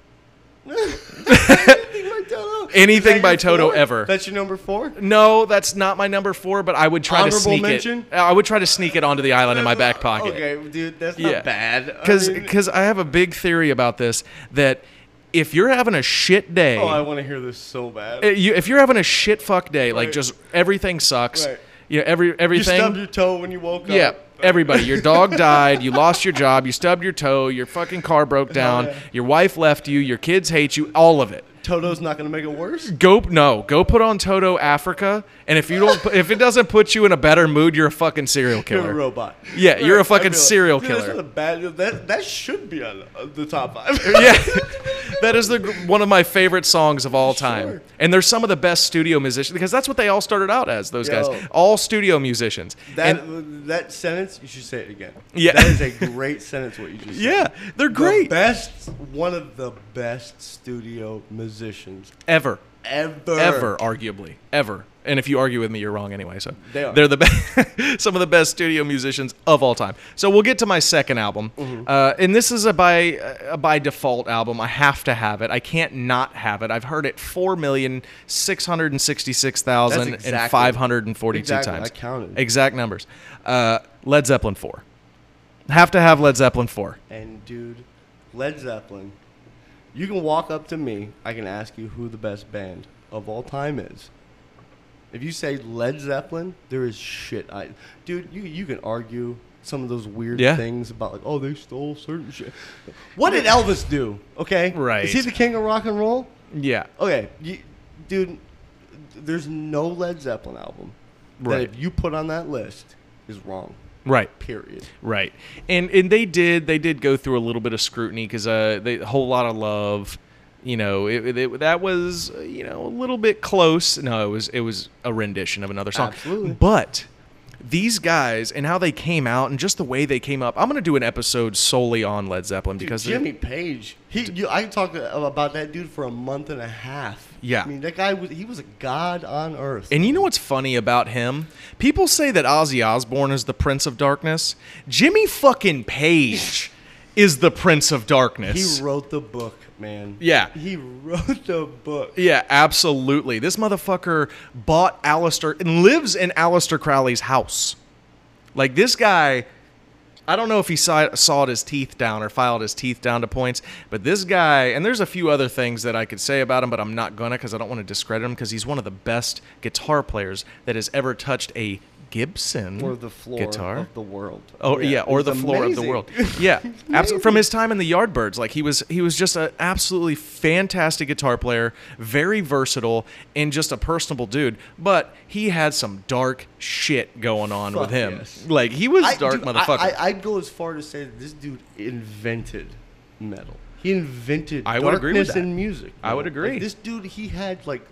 Speaker 2: Anything by Toto ever.
Speaker 3: That's your number 4?
Speaker 2: No, that's not my number 4, but I would try to sneak it. I would try to sneak it onto the island in my back pocket.
Speaker 3: Okay, dude, that's not bad.
Speaker 2: Because I have a big theory about this, that if you're having a shit day...
Speaker 3: Oh, I want to hear this so bad.
Speaker 2: If you're having a shit fuck day, like just everything sucks.
Speaker 3: Right.
Speaker 2: Everything...
Speaker 3: You stubbed your toe when you woke up.
Speaker 2: Yeah. Everybody, your dog died, you lost your job, you stubbed your toe, your fucking car broke down, your wife left you, your kids hate you, all of it.
Speaker 3: Toto's not going to make it worse?
Speaker 2: Go put on Toto Africa, and if it doesn't put you in a better mood, you're a fucking serial killer.
Speaker 3: You're a robot.
Speaker 2: Yeah, you're a fucking serial killer.
Speaker 3: That's not a bad. That should be on the top 5.
Speaker 2: Yeah, that is one of my favorite songs of all time.
Speaker 3: Sure.
Speaker 2: And they're some of the best studio musicians because that's what they all started out as. Those guys, all studio musicians.
Speaker 3: That sentence, you should say it again.
Speaker 2: Yeah,
Speaker 3: that is a great sentence. What you just said.
Speaker 2: Yeah, they're great.
Speaker 3: One of the best studio musicians
Speaker 2: ever,
Speaker 3: arguably
Speaker 2: ever. And if you argue with me, you're wrong anyway. So
Speaker 3: they're
Speaker 2: the best, some of the best studio musicians of all time. So we'll get to my second album, and this is a by default album. I have to have it. I can't not have it. I've heard it 4,666,542 times.
Speaker 3: I counted
Speaker 2: exact numbers. Led Zeppelin 4. Have to have Led Zeppelin 4.
Speaker 3: And dude, Led Zeppelin. You can walk up to me. I can ask you who the best band of all time is. If you say Led Zeppelin, there is shit. Dude, you can argue some of those weird things about like, oh, they stole certain shit. What did Elvis do? Okay,
Speaker 2: right?
Speaker 3: Is he the king of rock and roll?
Speaker 2: Yeah.
Speaker 3: Okay, dude. There's no Led Zeppelin album that if you put on that list is wrong.
Speaker 2: Right.
Speaker 3: Period.
Speaker 2: Right. And they did go through a little bit of scrutiny because a whole lot of love. That was a little bit close. No, it was a rendition of another song.
Speaker 3: Absolutely.
Speaker 2: But these guys and how they came out and just the way they came up. I'm going to do an episode solely on Led Zeppelin because
Speaker 3: Jimmy Page. I talked about that dude for a month and a half.
Speaker 2: Yeah.
Speaker 3: I mean, that guy was a god on earth.
Speaker 2: And you know what's funny about him? People say that Ozzy Osbourne is the Prince of Darkness. Jimmy fucking Page is the Prince of Darkness.
Speaker 3: He wrote the book, man.
Speaker 2: Yeah.
Speaker 3: He wrote the book.
Speaker 2: Yeah, absolutely. This motherfucker bought Aleister and lives in Aleister Crowley's house. Like, this guy, I don't know if he sawed his teeth down or filed his teeth down to points, but this guy, and there's a few other things that I could say about him, but I'm not gonna because I don't want to discredit him because he's one of the best guitar players that has ever touched a Gibson
Speaker 3: Or the floor
Speaker 2: guitar.
Speaker 3: of the world.
Speaker 2: Oh yeah, or
Speaker 3: he's
Speaker 2: the floor of the
Speaker 3: amazing.
Speaker 2: world. Yeah, absolutely. From his time in the Yardbirds, like he was just an absolutely fantastic guitar player, very versatile, and just a personable dude. But he had some dark shit going on with
Speaker 3: Fuck
Speaker 2: him.
Speaker 3: yes.
Speaker 2: Like he was dark
Speaker 3: Dude,
Speaker 2: motherfucker.
Speaker 3: I'd go as far to say that this dude invented metal. He invented
Speaker 2: I would agree with
Speaker 3: darkness
Speaker 2: that.
Speaker 3: in music.
Speaker 2: I would
Speaker 3: man.
Speaker 2: agree.
Speaker 3: Like, this dude, he had like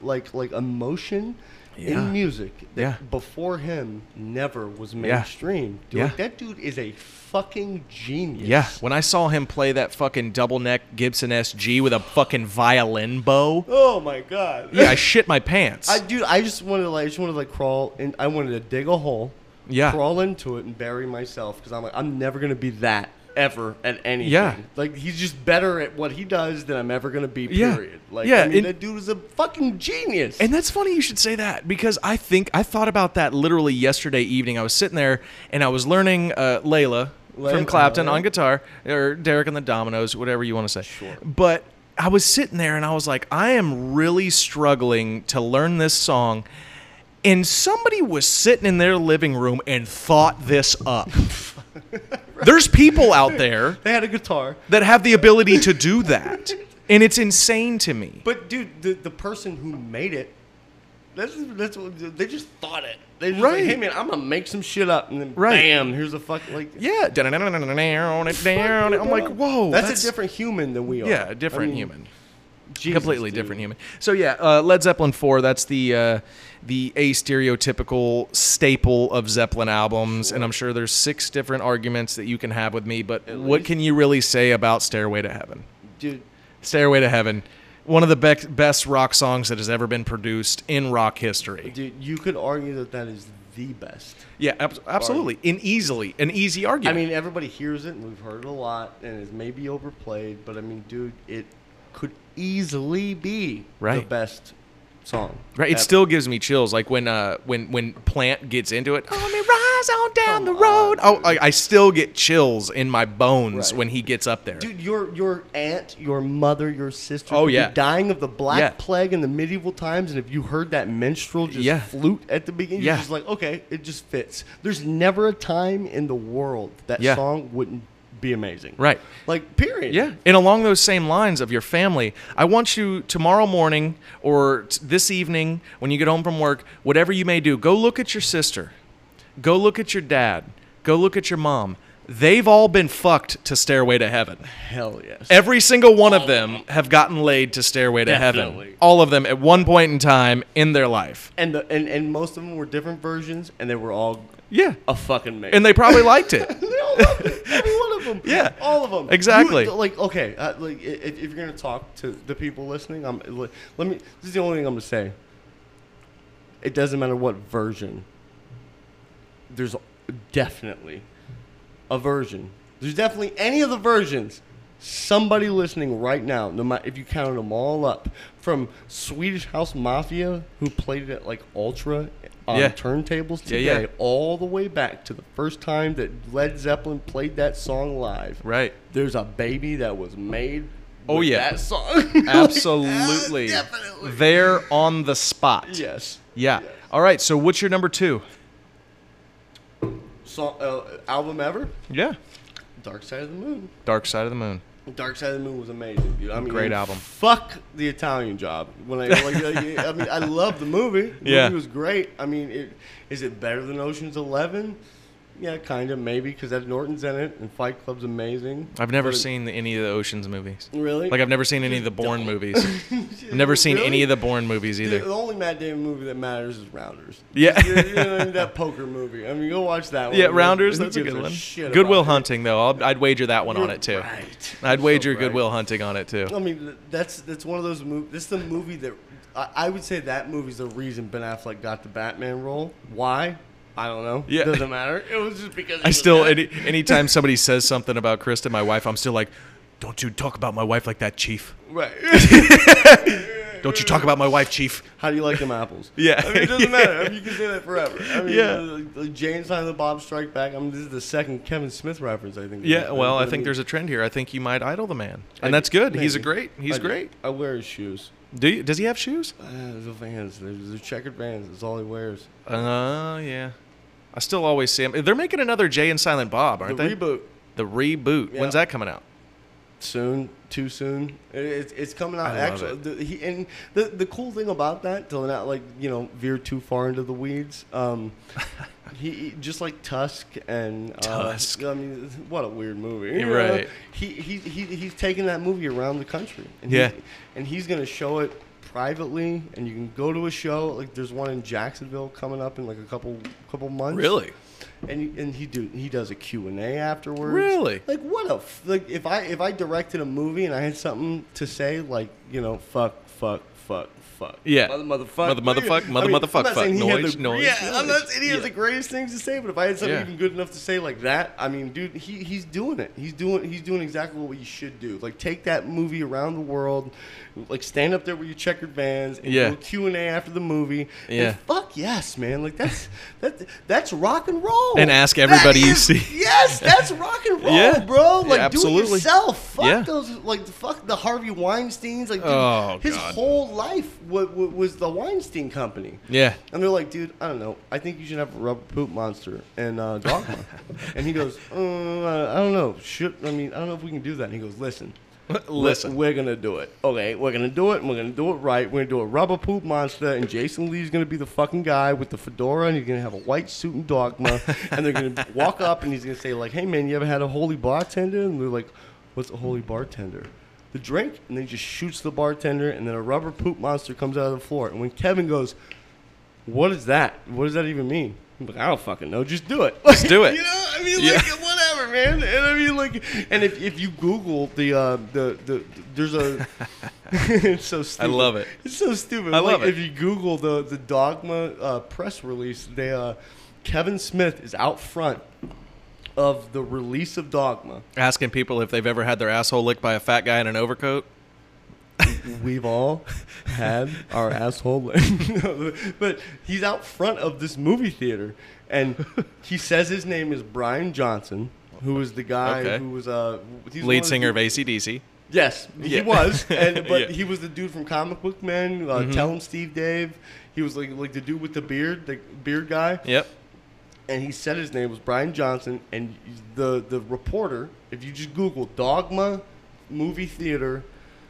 Speaker 3: emotion
Speaker 2: Yeah.
Speaker 3: in music that
Speaker 2: Yeah.
Speaker 3: before him never was
Speaker 2: Yeah.
Speaker 3: mainstream. Dude,
Speaker 2: Yeah.
Speaker 3: like, that dude is a fucking genius.
Speaker 2: Yeah, when I saw him play that fucking double neck Gibson SG with a fucking violin bow,
Speaker 3: Oh my god.
Speaker 2: yeah, I shit my pants.
Speaker 3: I just wanted to crawl and I wanted to dig a hole,
Speaker 2: Yeah.
Speaker 3: crawl into it and bury myself because I'm like I'm never gonna be that ever at anything.
Speaker 2: Yeah.
Speaker 3: Like he's just better at what he does than I'm ever gonna be.
Speaker 2: Yeah.
Speaker 3: Period. Like
Speaker 2: Yeah,
Speaker 3: I mean
Speaker 2: and-
Speaker 3: that dude is a fucking genius.
Speaker 2: And that's funny you should say that because I thought about that literally yesterday evening. I was sitting there and I was learning Layla from Clapton on guitar, or Derek and the Dominoes, whatever you want to say.
Speaker 3: Sure.
Speaker 2: But I was sitting there and I was like, I am really struggling to learn this song. And somebody was sitting in their living room and thought this up. There's people out there
Speaker 3: they had a guitar.
Speaker 2: that have the ability to do that. And it's insane to me.
Speaker 3: But dude, the person who made it, that's what, they just thought it. They just
Speaker 2: Right.
Speaker 3: like, hey man, I'm gonna make some shit up, and then
Speaker 2: Right.
Speaker 3: bam, here's a fucking like.
Speaker 2: Yeah. I'm like, whoa.
Speaker 3: That's a different human than we are.
Speaker 2: Yeah, a different
Speaker 3: I mean,
Speaker 2: human.
Speaker 3: Jesus,
Speaker 2: Completely
Speaker 3: dude.
Speaker 2: different human. So yeah, Led Zeppelin 4, that's the a stereotypical staple of Zeppelin albums, and I'm sure there's 6 different arguments that you can have with me, but what
Speaker 3: least.
Speaker 2: can you really say about Stairway to Heaven?
Speaker 3: Dude,
Speaker 2: Stairway to Heaven, one of the best rock songs that has ever been produced in rock history.
Speaker 3: dude, you could argue that that is the best.
Speaker 2: Yeah, absolutely. An easy
Speaker 3: I
Speaker 2: argument.
Speaker 3: mean, everybody hears it, and we've heard it a lot, and it's maybe overplayed, but I mean, dude, it could easily be the
Speaker 2: Right.
Speaker 3: best song.
Speaker 2: Right, it
Speaker 3: ever.
Speaker 2: still gives me chills. Like when Plant gets into it, let me rise on down the
Speaker 3: Come
Speaker 2: road.
Speaker 3: on,
Speaker 2: Oh, I still get chills in my bones
Speaker 3: Right.
Speaker 2: when he gets up there.
Speaker 3: Dude, your aunt, your mother, your sister
Speaker 2: Oh,
Speaker 3: could
Speaker 2: yeah.
Speaker 3: be dying of the Black
Speaker 2: Yeah.
Speaker 3: Plague in the medieval times, and if you heard that minstrel just
Speaker 2: Yeah.
Speaker 3: flute at the beginning,
Speaker 2: Yeah.
Speaker 3: you're just like, okay, it just fits. There's never a time in the world that
Speaker 2: Yeah.
Speaker 3: song wouldn't be amazing.
Speaker 2: Right.
Speaker 3: Like, period.
Speaker 2: Yeah, and along those same lines of your family, I want you tomorrow morning or this evening when you get home from work, whatever you may do, go look at your sister, go look at your dad, go look at your mom. They've all been fucked to Stairway to Heaven.
Speaker 3: Hell yes.
Speaker 2: Every single one of them have gotten laid to Stairway to
Speaker 3: Definitely.
Speaker 2: Heaven. All of them at one point in time in their life.
Speaker 3: And most of them were different versions, and they were all
Speaker 2: Yeah.
Speaker 3: a fucking mix.
Speaker 2: And they probably liked it.
Speaker 3: They all loved it. Every one of them.
Speaker 2: Yeah.
Speaker 3: all of them.
Speaker 2: Exactly.
Speaker 3: Like okay, like if you're gonna talk to the people listening, let me. This is the only thing I'm gonna say. It doesn't matter what version. There's definitely a version. There's definitely any of the versions. Somebody listening right now, no matter if you counted them all up, from Swedish House Mafia, who played it at like Ultra on
Speaker 2: Yeah.
Speaker 3: turntables
Speaker 2: Yeah,
Speaker 3: today,
Speaker 2: yeah.
Speaker 3: all the way back to the first time that Led Zeppelin played that song live.
Speaker 2: Right.
Speaker 3: There's a baby that was made.
Speaker 2: Oh,
Speaker 3: with
Speaker 2: yeah.
Speaker 3: that song.
Speaker 2: Absolutely.
Speaker 3: Definitely.
Speaker 2: There on the spot.
Speaker 3: Yes.
Speaker 2: Yeah. All right, so what's your number 2?
Speaker 3: Album ever?
Speaker 2: Yeah.
Speaker 3: Dark Side of the Moon.
Speaker 2: Dark Side of the Moon.
Speaker 3: Dark Side of the Moon was amazing, dude. I mean,
Speaker 2: Great album.
Speaker 3: Fuck the Italian Job. When I mean, I love the movie. The
Speaker 2: Yeah.
Speaker 3: movie was great. I mean, is it better than Ocean's 11? Yeah, kind of, maybe, because Ed Norton's in it, and Fight Club's amazing.
Speaker 2: I've never
Speaker 3: But-
Speaker 2: seen any of the Ocean's movies.
Speaker 3: Really?
Speaker 2: Like I've never seen any of the Bourne
Speaker 3: don't.
Speaker 2: movies. I've never seen
Speaker 3: Really?
Speaker 2: any of the Bourne movies either.
Speaker 3: The only Matt Damon movie that matters is Rounders.
Speaker 2: Yeah.
Speaker 3: That poker movie. I mean, go watch that one.
Speaker 2: Yeah, Rounders.
Speaker 3: Who
Speaker 2: That's a
Speaker 3: gives
Speaker 2: good one.
Speaker 3: shit
Speaker 2: Goodwill
Speaker 3: about it?
Speaker 2: Hunting, though. I'd wager that one on
Speaker 3: You're
Speaker 2: it too.
Speaker 3: Right.
Speaker 2: I'd
Speaker 3: You're
Speaker 2: wager
Speaker 3: so right.
Speaker 2: Goodwill Hunting on it too.
Speaker 3: I mean, that's one of those movies. This is the movie that I would say that movie's the reason Ben Affleck got the Batman role. Why? I don't know.
Speaker 2: Yeah.
Speaker 3: Doesn't matter. It was just because.
Speaker 2: I still, anytime somebody says something about Kristen, my wife, I'm still like, don't you talk about my wife like that, Chief.
Speaker 3: Right.
Speaker 2: Don't you talk about my wife, Chief.
Speaker 3: How do you like them apples?
Speaker 2: Yeah.
Speaker 3: I mean, it doesn't matter. I mean, you can say that forever. I mean,
Speaker 2: Yeah.
Speaker 3: like Jay and Silent Bob Strike Back. I mean, this is the second Kevin Smith reference, I think.
Speaker 2: Yeah, well, I think there's a trend here. I think you might idol the man. And that's good. He's
Speaker 3: Maybe.
Speaker 2: great.
Speaker 3: I wear his shoes.
Speaker 2: Does he have shoes?
Speaker 3: The Vans. They're checkered Vans. That's all he wears.
Speaker 2: Yeah. I still always see him. They're making another Jay and Silent Bob, aren't
Speaker 3: The
Speaker 2: they?
Speaker 3: reboot.
Speaker 2: The reboot.
Speaker 3: Yeah.
Speaker 2: When's that coming out?
Speaker 3: Soon, too soon. It's coming out.
Speaker 2: I love
Speaker 3: Actually, and the cool thing about that, to not veer too far into the weeds. He just like Tusk and
Speaker 2: Tusk.
Speaker 3: I mean, what a weird movie.
Speaker 2: You're right.
Speaker 3: He's taking that movie around the country. And
Speaker 2: Yeah.
Speaker 3: he's gonna show it privately, and you can go to a show. Like there's one in Jacksonville coming up in like a couple months.
Speaker 2: Really?
Speaker 3: And he does a Q&A afterwards.
Speaker 2: Really?
Speaker 3: Like like if I directed a movie and I had something to say, like, fuck.
Speaker 2: Yeah.
Speaker 3: Motherfuck.
Speaker 2: Motherfuck.
Speaker 3: I'm not
Speaker 2: Fuck.
Speaker 3: saying he had
Speaker 2: Noise.
Speaker 3: the-
Speaker 2: Noise.
Speaker 3: Yeah, I'm not saying he has
Speaker 2: Yeah.
Speaker 3: the greatest things to say, but if I had something
Speaker 2: Yeah.
Speaker 3: even good enough to say like that, I mean, dude, he's doing it. He's doing exactly what you should do. Like take that movie around the world, like stand up there with your checkered Vans and
Speaker 2: Yeah.
Speaker 3: do a Q&A after the movie.
Speaker 2: Yeah.
Speaker 3: And fuck yes, man. Like that's rock and roll.
Speaker 2: And ask everybody
Speaker 3: That
Speaker 2: you
Speaker 3: is-
Speaker 2: see.
Speaker 3: Yes, that's rock and roll,
Speaker 2: Yeah.
Speaker 3: bro. Like
Speaker 2: Yeah,
Speaker 3: do it
Speaker 2: absolutely.
Speaker 3: yourself. Fuck
Speaker 2: Yeah.
Speaker 3: those. Like fuck the Harvey Weinsteins. Like dude,
Speaker 2: Oh,
Speaker 3: his
Speaker 2: God.
Speaker 3: whole life was the Weinstein Company.
Speaker 2: Yeah.
Speaker 3: And they're like, dude, I don't know. I think you should have a rubber poop monster and Dogma. And he goes, I don't know. I don't know if we can do that. And he goes, listen. We're going to do it. Okay, we're going to do it, and we're going to do it right. We're going to do a rubber poop monster, and Jason Lee's going to be the fucking guy with the fedora, and he's going to have a white suit and Dogma. And they're going to walk up, and he's going to say, like, hey, man, you ever had a holy bartender? And they're like, what's a holy bartender? The drink. And then he just shoots the bartender, and then a rubber poop monster comes out of the floor. And when Kevin goes, what is that? What does that even mean? I'm like, I don't fucking know. Just do it.
Speaker 2: Just do it.
Speaker 3: You know? I mean,
Speaker 2: Yeah.
Speaker 3: like, whatever, man. And I mean, like, and if you Google the there's a, it's so stupid.
Speaker 2: I love it.
Speaker 3: It's so stupid.
Speaker 2: I love
Speaker 3: like,
Speaker 2: it.
Speaker 3: If you Google the Dogma press release, Kevin Smith is out front of the release of Dogma.
Speaker 2: Asking people if they've ever had their asshole licked by a fat guy in an overcoat.
Speaker 3: We've all had our asshole licked. But he's out front of this movie theater, and he says his name is Brian Johnson, who was the guy
Speaker 2: Okay.
Speaker 3: who was he's one
Speaker 2: Lead
Speaker 3: the
Speaker 2: singer of
Speaker 3: dudes-
Speaker 2: AC/DC.
Speaker 3: Yes, he
Speaker 2: Yeah.
Speaker 3: was, but
Speaker 2: Yeah.
Speaker 3: he was the dude from Comic Book Men. Tell him Steve Dave. He was like the dude with the beard guy.
Speaker 2: Yep.
Speaker 3: And he said his name was Brian Johnson, and the reporter, if you just Google Dogma movie theater,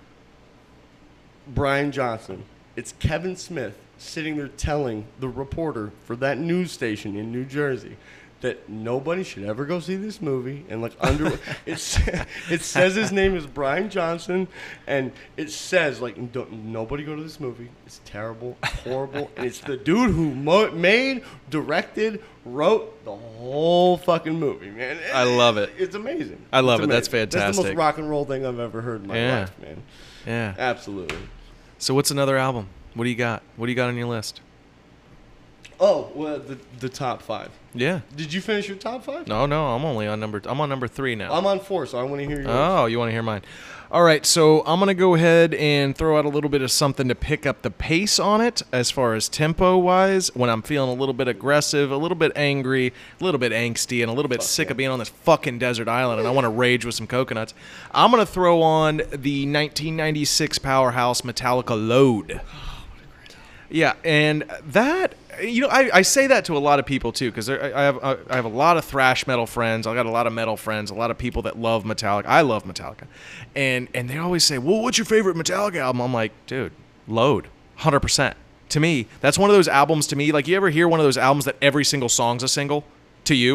Speaker 3: Brian Johnson, it's Kevin Smith sitting there telling the reporter for that news station in New Jersey that nobody should ever go see this movie, and like it says his name is Brian Johnson, and it says like nobody go to this movie. It's terrible, horrible, and it's the dude who made, directed, wrote the whole fucking movie, man.
Speaker 2: I love it.
Speaker 3: It's amazing.
Speaker 2: I love
Speaker 3: It's
Speaker 2: it. That's
Speaker 3: amazing. That's the
Speaker 2: fantastic.
Speaker 3: most rock and roll thing I've ever heard in my
Speaker 2: Yeah.
Speaker 3: life, man.
Speaker 2: Yeah.
Speaker 3: Absolutely.
Speaker 2: So what's another album? What do you got? What do you got on your list?
Speaker 3: Oh, well, the top 5.
Speaker 2: Yeah.
Speaker 3: Did you finish your top 5?
Speaker 2: No, I'm on number 3 now.
Speaker 3: I'm on 4, so I want to hear yours.
Speaker 2: Oh, you want to hear mine? All right, so I'm going to go ahead and throw out a little bit of something to pick up the pace on it as far as tempo-wise when I'm feeling a little bit aggressive, a little bit angry, a little bit angsty, and a little bit sick of being on this fucking desert island, and I want to rage with some coconuts. I'm going to throw on the 1996 powerhouse Metallica Load. Yeah, and that, you know, I say that to a lot of people too, because I have a lot of thrash metal friends. I got a lot of metal friends, a lot of people that love Metallica. I love Metallica, and they always say, "Well, what's your favorite Metallica album?" I'm like, dude, Load, 100%. To me, that's one of those albums. To me, like, you ever hear one of those albums that every single song's a single? To you,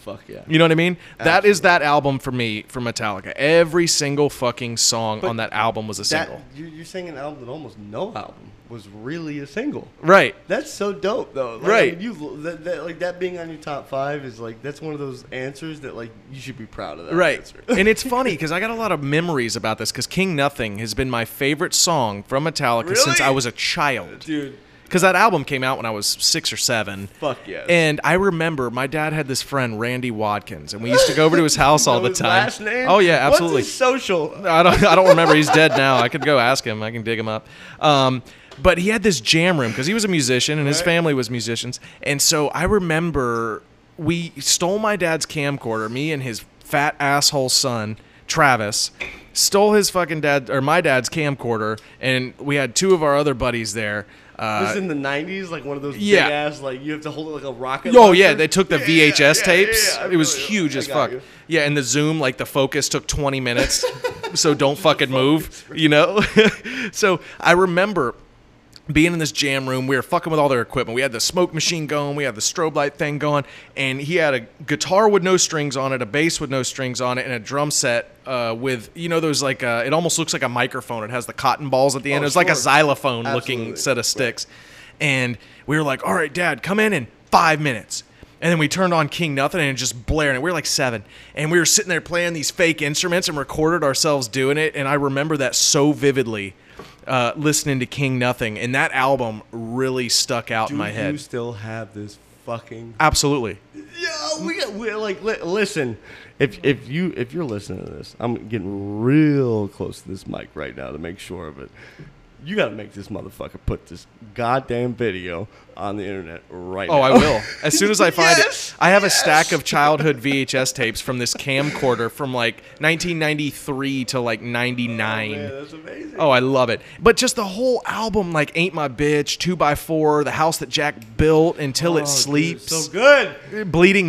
Speaker 3: fuck yeah.
Speaker 2: You know what I mean? That is
Speaker 3: Absolutely.
Speaker 2: that album for me from Metallica. Every single fucking song
Speaker 3: But
Speaker 2: on that album was a
Speaker 3: That
Speaker 2: single.
Speaker 3: you're saying an album that almost no album was really a single.
Speaker 2: Right.
Speaker 3: That's so dope, though. Like,
Speaker 2: Right.
Speaker 3: I mean, like that being on your top 5 is like that's one of those answers that like you should be proud of that
Speaker 2: Right.
Speaker 3: answer.
Speaker 2: And it's funny because I got a lot of memories about this because King Nothing has been my favorite song from Metallica since
Speaker 3: Really?
Speaker 2: I was a child.
Speaker 3: Dude,
Speaker 2: Because that album came out when I was 6 or 7.
Speaker 3: fuck yes.
Speaker 2: And I remember my dad had this friend, Randy Watkins, and we used to go over to his house all
Speaker 3: Know
Speaker 2: the
Speaker 3: his
Speaker 2: time.
Speaker 3: Last name?
Speaker 2: Oh yeah, absolutely.
Speaker 3: What's his social?
Speaker 2: I don't remember. He's dead now. I could go ask him. I can dig him up. But he had this jam room because he was a musician and his
Speaker 3: Right.
Speaker 2: family was musicians. And so I remember we stole my dad's camcorder. Me and his fat asshole son, Travis, stole his fucking dad or my dad's camcorder, and we had 2 of our other buddies there.
Speaker 3: This is in the 90s, like one of those
Speaker 2: yeah.
Speaker 3: big ass, like you have to hold it like a rocket.
Speaker 2: Oh
Speaker 3: launcher?
Speaker 2: yeah, they took the VHS tapes.
Speaker 3: I
Speaker 2: It was
Speaker 3: feel you.
Speaker 2: huge
Speaker 3: I
Speaker 2: as
Speaker 3: got
Speaker 2: fuck.
Speaker 3: you.
Speaker 2: Yeah, and the zoom, like the focus took 20 minutes. So don't fucking move, you know? So I remember being in this jam room, we were fucking with all their equipment. We had the smoke machine going, we had the strobe light thing going, and he had a guitar with no strings on it, a bass with no strings on it, and a drum set with, you know, those like, it almost looks like a microphone. It has the cotton balls at the end.
Speaker 3: Oh,
Speaker 2: It was like a
Speaker 3: sure.
Speaker 2: xylophone looking
Speaker 3: Absolutely.
Speaker 2: set of sticks. And we were like, all right, Dad, come in 5 minutes. And then we turned on King Nothing and it just blaring. We were like 7. And we were sitting there playing these fake instruments and recorded ourselves doing it. And I remember that so vividly, listening to King Nothing. And that album really stuck out in my
Speaker 3: Do
Speaker 2: head.
Speaker 3: you still have this fucking?
Speaker 2: Absolutely.
Speaker 3: Yeah, we like listen. If you're listening to this, I'm getting real close to this mic right now to make sure of it. You got to make this motherfucker put this goddamn video on the internet right now.
Speaker 2: Oh, I will. As soon as I find
Speaker 3: Yes!
Speaker 2: it. I have a stack of childhood VHS tapes from this camcorder from like 1993 to like 99.
Speaker 3: Man, that's amazing.
Speaker 2: Oh, I love it. But just the whole album, like Ain't My Bitch, 2x4, The House That Jack Built, Until
Speaker 3: Oh,
Speaker 2: It
Speaker 3: dude,
Speaker 2: Sleeps,
Speaker 3: so good.
Speaker 2: Bleeding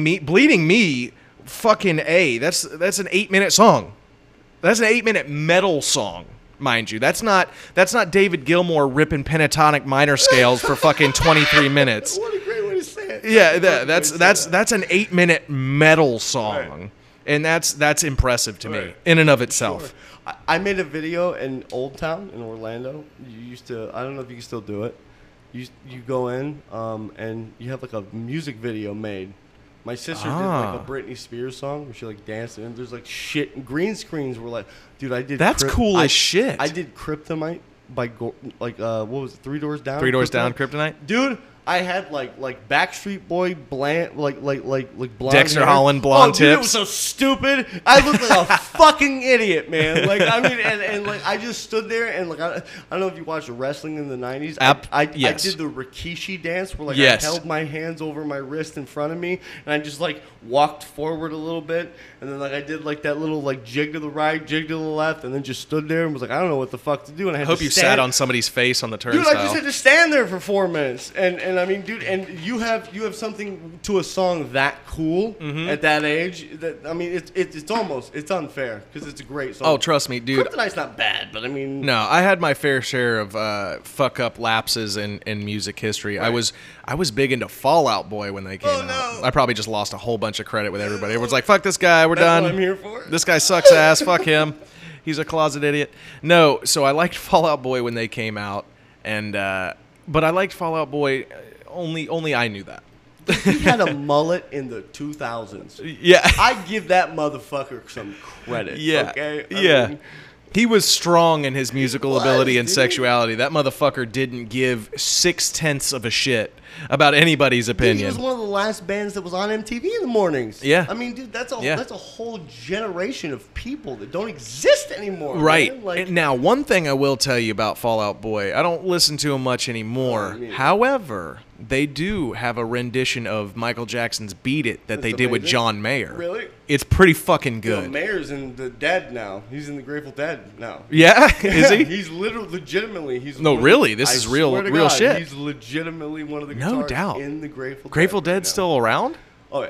Speaker 2: Me, fucking A. That's an 8-minute song. That's an 8-minute metal song, mind you. That's not David Gilmour ripping pentatonic minor scales for fucking 23 minutes.
Speaker 3: What a great way to say it.
Speaker 2: Yeah,
Speaker 3: That's a great way to say
Speaker 2: that's an 8-minute metal song.
Speaker 3: Right.
Speaker 2: And that's impressive to me
Speaker 3: Right.
Speaker 2: in and of itself.
Speaker 3: I made a video in Old Town in Orlando. You used to, I don't know if you can still do it. You go in and you have like a music video made. My sister did like a Britney Spears song where she like danced and there's like shit green screens were like, dude, I did.
Speaker 2: That's cool as shit.
Speaker 3: I did Kryptonite by what was it? 3 Doors Down.
Speaker 2: 3 Doors Down, Kryptonite.
Speaker 3: Dude, I had like Backstreet Boy blonde blonde
Speaker 2: Dexter
Speaker 3: hair.
Speaker 2: Holland blonde
Speaker 3: Dude, it
Speaker 2: tips.
Speaker 3: was so stupid. I looked like a fucking idiot, man. Like I mean, and like I just stood there and like I don't know if you watched wrestling in the '90s. I
Speaker 2: Yes.
Speaker 3: did the Rikishi dance where like
Speaker 2: Yes.
Speaker 3: I held my hands over my wrist in front of me and I just like walked forward a little bit and then like I did like that little like jig to the right, jig to the left, and then just stood there and was like I don't know what the fuck to do. And I
Speaker 2: I
Speaker 3: had
Speaker 2: hope
Speaker 3: to
Speaker 2: you
Speaker 3: stand-
Speaker 2: sat on somebody's face on the
Speaker 3: Dude,
Speaker 2: turnstile.
Speaker 3: I just had to stand there for 4 minutes, and I mean, dude, and you have something to a song that cool
Speaker 2: Mm-hmm.
Speaker 3: at that age. That I mean, it's unfair because it's a great song.
Speaker 2: Oh, trust me, dude.
Speaker 3: Kryptonite's not bad, but I mean,
Speaker 2: No, I had my fair share of fuck up lapses in music history. I was big into Fall Out Boy when they came
Speaker 3: Oh,
Speaker 2: out.
Speaker 3: no.
Speaker 2: I probably just lost a whole bunch of credit with everybody. Everyone's like, "Fuck this guy, we're
Speaker 3: that's
Speaker 2: done.
Speaker 3: what I'm here for.
Speaker 2: This guy sucks ass. Fuck him. He's a closet idiot." No, so I liked Fall Out Boy when they came out, and but I liked Fall Out Boy only I knew that.
Speaker 3: He had a mullet in the 2000s.
Speaker 2: Yeah.
Speaker 3: I give that motherfucker some credit.
Speaker 2: Yeah.
Speaker 3: Okay. I
Speaker 2: Yeah.
Speaker 3: mean,
Speaker 2: He was strong in his musical
Speaker 3: was,
Speaker 2: ability and
Speaker 3: dude.
Speaker 2: sexuality. That motherfucker didn't give 0.6 of a shit about anybody's
Speaker 3: dude, he
Speaker 2: opinion.
Speaker 3: was one of the last bands that was on MTV in the mornings.
Speaker 2: Yeah.
Speaker 3: I mean, dude, that's a
Speaker 2: Yeah.
Speaker 3: whole generation of people that don't exist anymore.
Speaker 2: Right.
Speaker 3: Man. Like,
Speaker 2: And now, one thing I will tell you about Fall Out Boy, I don't listen to him much anymore.
Speaker 3: Oh, me neither.
Speaker 2: However, they do have a rendition of Michael Jackson's Beat It that they did with
Speaker 3: amazing.
Speaker 2: John Mayer.
Speaker 3: Really?
Speaker 2: It's pretty fucking
Speaker 3: You
Speaker 2: good.
Speaker 3: know, Mayer's in the Dead now. He's in the Grateful Dead now.
Speaker 2: Yeah? Is he?
Speaker 3: He's literally, legitimately, he's
Speaker 2: No,
Speaker 3: one-
Speaker 2: really? This
Speaker 3: I
Speaker 2: is real-
Speaker 3: swear to
Speaker 2: real
Speaker 3: God,
Speaker 2: shit.
Speaker 3: He's legitimately one of the
Speaker 2: No
Speaker 3: guitarists
Speaker 2: doubt.
Speaker 3: in the Grateful Dead.
Speaker 2: Grateful
Speaker 3: right
Speaker 2: Dead
Speaker 3: now.
Speaker 2: still around?
Speaker 3: Oh yeah.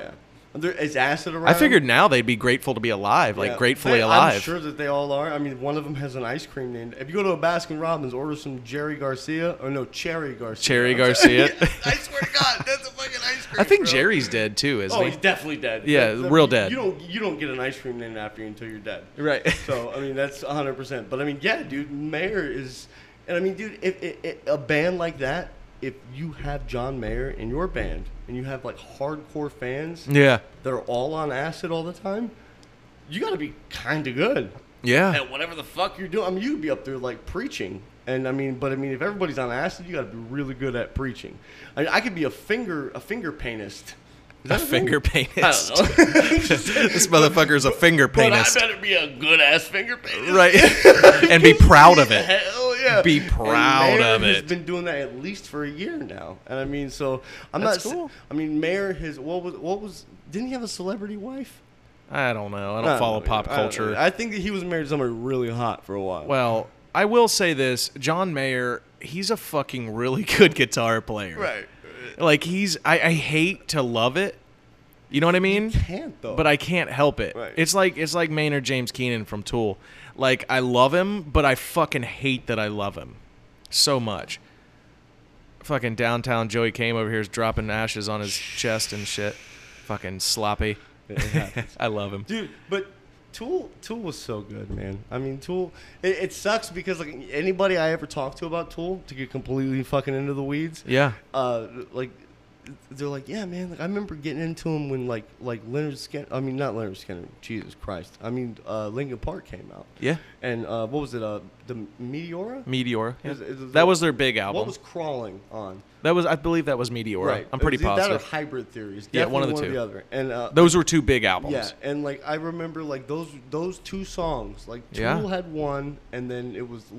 Speaker 3: Is acid around?
Speaker 2: I figured now they'd be grateful to be alive, like
Speaker 3: Yeah.
Speaker 2: gratefully
Speaker 3: I'm
Speaker 2: alive.
Speaker 3: sure that they all are. I mean, one of them has an ice cream named. If you go to a Baskin Robbins, order some Jerry Garcia, or no, Cherry Garcia.
Speaker 2: Cherry Garcia.
Speaker 3: I swear to God, that's a fucking ice cream.
Speaker 2: I think
Speaker 3: bro.
Speaker 2: Jerry's dead too, isn't
Speaker 3: Oh,
Speaker 2: he?
Speaker 3: he's definitely dead.
Speaker 2: Yeah, real dead.
Speaker 3: You don't get an ice cream named after you until you're dead.
Speaker 2: Right.
Speaker 3: So I mean, that's 100%. But I mean, yeah, dude, Mayer is, and I mean, dude, if a band like that, if you have John Mayer in your band and you have like hardcore fans,
Speaker 2: Yeah.
Speaker 3: that are all on acid all the time, you got to be kind of good
Speaker 2: Yeah.
Speaker 3: at whatever the fuck you're doing. I mean, you could be up there like preaching, and I mean, if everybody's on acid, you got to be really good at preaching. I could be a finger paintist. Is that
Speaker 2: A finger
Speaker 3: thing?
Speaker 2: paintist.
Speaker 3: I don't know.
Speaker 2: This motherfucker's a finger
Speaker 3: But I
Speaker 2: paintist.
Speaker 3: better be a good ass finger paintist.
Speaker 2: Right. And be proud of it.
Speaker 3: Hell yeah.
Speaker 2: Be proud
Speaker 3: and Mayer
Speaker 2: of
Speaker 3: has
Speaker 2: it.
Speaker 3: been doing that at least for a year now. And I mean, so I'm
Speaker 2: That's
Speaker 3: not.
Speaker 2: cool.
Speaker 3: I mean, Mayer has what was didn't he have a celebrity wife?
Speaker 2: I don't know. I don't follow pop
Speaker 3: I don't
Speaker 2: culture.
Speaker 3: know. I think that he was married to somebody really hot for a while.
Speaker 2: Well, I will say this. John Mayer, he's a fucking really good guitar player.
Speaker 3: right.
Speaker 2: Like, I hate to love it. You know what I mean?
Speaker 3: Can't though.
Speaker 2: But I can't help it.
Speaker 3: Right.
Speaker 2: It's like Maynard James Keenan from Tool. Like, I love him, but I fucking hate that I love him so much. Fucking downtown Joey came over here is dropping ashes on his chest and shit. Fucking sloppy.
Speaker 3: It happens.
Speaker 2: I love him.
Speaker 3: Dude, but Tool was so good, man. I mean, Tool. It sucks because like anybody I ever talk to about Tool, to get completely fucking into the weeds.
Speaker 2: Yeah.
Speaker 3: Like they're like, yeah, man. Like I remember getting into him when like Leonard Skinner. I mean, not Leonard Skinner. Jesus Christ. I mean, Linkin Park came out.
Speaker 2: Yeah.
Speaker 3: And what was it? The Meteora.
Speaker 2: Meteor. Yeah.
Speaker 3: Is
Speaker 2: That was their big album.
Speaker 3: What was Crawling on?
Speaker 2: I believe that was Meteor. I'm pretty
Speaker 3: It was
Speaker 2: positive.
Speaker 3: That or Hybrid Theories.
Speaker 2: Yeah, one of the
Speaker 3: Definitely
Speaker 2: two.
Speaker 3: other. And
Speaker 2: Those were two big albums.
Speaker 3: yeah, and like I remember like those two songs. Like Tool
Speaker 2: Yeah.
Speaker 3: had one, and then it was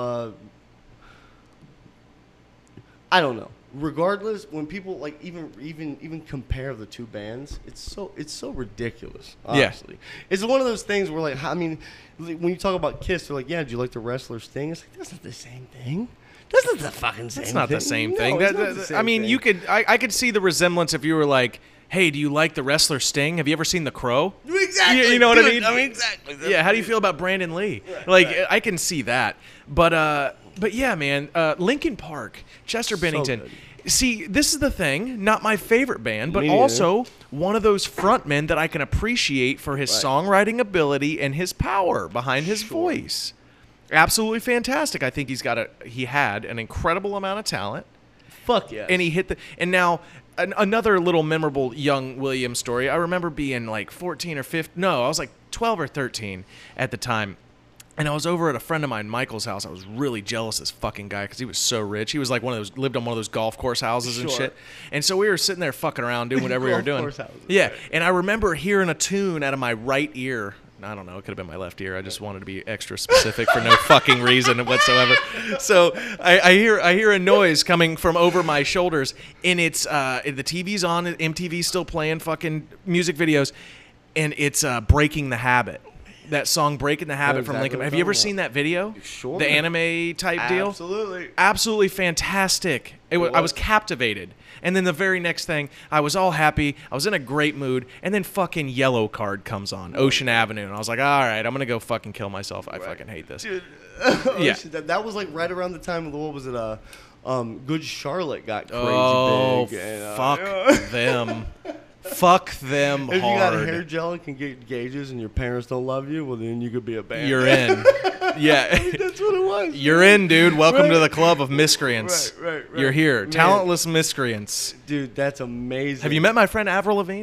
Speaker 3: I don't know. Regardless, when people like even compare the two bands, it's so ridiculous. Honestly, it's one of those things where like I mean, when you talk about Kiss, they're like, yeah, do you like the Wrestler's Sting? It's like that's not the same thing. That's not the fucking same.
Speaker 2: It's not
Speaker 3: thing.
Speaker 2: the same
Speaker 3: No,
Speaker 2: thing.
Speaker 3: it's not the same
Speaker 2: I mean,
Speaker 3: thing.
Speaker 2: you could. I could see the resemblance if you were like, "Hey, do you like the wrestler Sting? Have you ever seen The Crow?"
Speaker 3: Exactly.
Speaker 2: You know what I
Speaker 3: dude,
Speaker 2: mean?
Speaker 3: exactly.
Speaker 2: Yeah. How do you feel about Brandon Lee? Like, I can see that. But yeah, man. Linkin Park, Chester Bennington.
Speaker 3: good.
Speaker 2: See, this is the thing. Not my favorite band, but
Speaker 3: Me neither.
Speaker 2: also one of those frontmen that I can appreciate for his
Speaker 3: Right.
Speaker 2: songwriting ability and his power behind his voice. Absolutely fantastic. I think he had an incredible amount of talent.
Speaker 3: Fuck yeah.
Speaker 2: And he hit and now another little memorable young Williams story. I remember being like 14 or 15. No, I was like 12 or 13 at the time. And I was over at a friend of mine, Michael's house. I was really jealous of this fucking guy because he was so rich. He was like lived on one of those golf course houses and
Speaker 3: Sure.
Speaker 2: shit. And so we were sitting there fucking around doing whatever we were
Speaker 3: Golf
Speaker 2: doing.
Speaker 3: course houses,
Speaker 2: Yeah.
Speaker 3: right.
Speaker 2: And I remember hearing a tune out of my right ear. I don't know. It could have been my left ear. I just wanted to be extra specific for no fucking reason whatsoever. So I hear a noise coming from over my shoulders, and it's the TV's on. MTV's still playing fucking music videos, and it's Breaking the Habit. That song "Breaking the Habit" from
Speaker 3: exactly
Speaker 2: Linkin.
Speaker 3: what
Speaker 2: Have
Speaker 3: I'm
Speaker 2: you ever
Speaker 3: talking
Speaker 2: seen that video?
Speaker 3: Sure.
Speaker 2: The anime type deal.
Speaker 3: Absolutely.
Speaker 2: Absolutely fantastic. I was captivated. And then the very next thing, I was all happy. I was in a great mood. And then fucking Yellow Card comes on, Ocean Avenue. And I was like, all right, I'm going to go fucking kill myself. I fucking hate this.
Speaker 3: Dude,
Speaker 2: Yeah.
Speaker 3: that was like right around the time of what was it? Good Charlotte got crazy
Speaker 2: Oh,
Speaker 3: big. And,
Speaker 2: fuck them. Fuck them
Speaker 3: If you got
Speaker 2: hard.
Speaker 3: hair gel and can get gauges and your parents don't love you, well then you could be a band.
Speaker 2: You're in. Yeah.
Speaker 3: That's what it was.
Speaker 2: You're in, dude. Welcome to the club of miscreants.
Speaker 3: Right.
Speaker 2: You're here.
Speaker 3: Man.
Speaker 2: Talentless miscreants.
Speaker 3: Dude, that's amazing.
Speaker 2: Have you met my friend Avril Lavigne?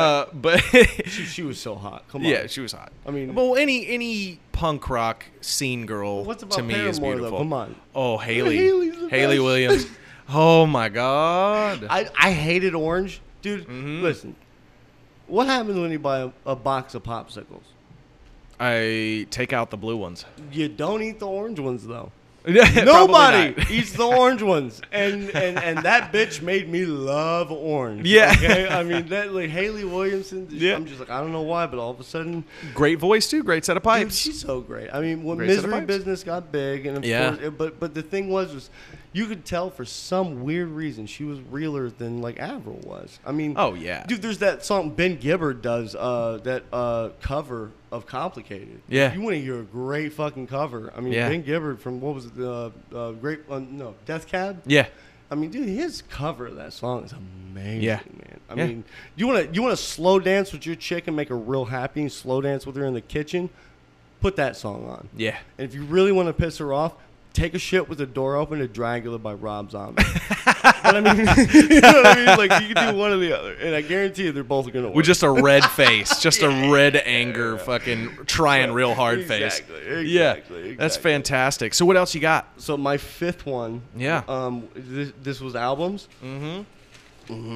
Speaker 2: But
Speaker 3: She was so hot. Come on.
Speaker 2: yeah, she was hot.
Speaker 3: I mean-
Speaker 2: well, any punk rock scene girl
Speaker 3: What's about
Speaker 2: to me is
Speaker 3: Paramore, though?
Speaker 2: beautiful.
Speaker 3: Come on.
Speaker 2: Oh, Haley.
Speaker 3: Haley's the
Speaker 2: Haley
Speaker 3: best.
Speaker 2: Williams. Oh my God.
Speaker 3: I hated Orange. Dude,
Speaker 2: Mm-hmm.
Speaker 3: listen. What happens when you buy a box of popsicles?
Speaker 2: I take out the blue ones.
Speaker 3: You don't eat the orange ones though.
Speaker 2: Probably
Speaker 3: Nobody
Speaker 2: not.
Speaker 3: eats the orange ones, and that bitch made me love orange.
Speaker 2: Yeah.
Speaker 3: Okay? I mean that like Haley Williamson.
Speaker 2: Yeah.
Speaker 3: I'm just like, I don't know why, but all of a sudden,
Speaker 2: Great voice too. Great set of
Speaker 3: dude,
Speaker 2: pipes.
Speaker 3: she's so great. I mean, when
Speaker 2: Great set of
Speaker 3: Misery
Speaker 2: pipes.
Speaker 3: Business got big, and of
Speaker 2: Yeah.
Speaker 3: course, but the thing was you could tell for some weird reason she was realer than like Avril was. I mean,
Speaker 2: Oh, yeah.
Speaker 3: dude, there's that song Ben Gibbard does, that cover of Complicated.
Speaker 2: Yeah.
Speaker 3: You want to hear a great fucking cover. I mean,
Speaker 2: Yeah.
Speaker 3: Ben Gibbard from, what was it, Death Cab?
Speaker 2: Yeah.
Speaker 3: I mean, dude, his cover of that song is amazing,
Speaker 2: Yeah.
Speaker 3: man. I
Speaker 2: Yeah.
Speaker 3: mean, you want to slow dance with your chick and make her real happy and slow dance with her in the kitchen? Put that song on.
Speaker 2: Yeah.
Speaker 3: And if you really want to piss her off, take a shit with the door open to Dracula by Rob Zombie. But I mean, you know what I mean? Like, you can do one or the other. And I guarantee you they're both going to work.
Speaker 2: With just a red face, just a red anger, fucking trying real hard face.
Speaker 3: Exactly,
Speaker 2: Yeah,
Speaker 3: exactly.
Speaker 2: that's fantastic. So what else you got?
Speaker 3: So my fifth one.
Speaker 2: Yeah.
Speaker 3: This was albums.
Speaker 2: Mm-hmm.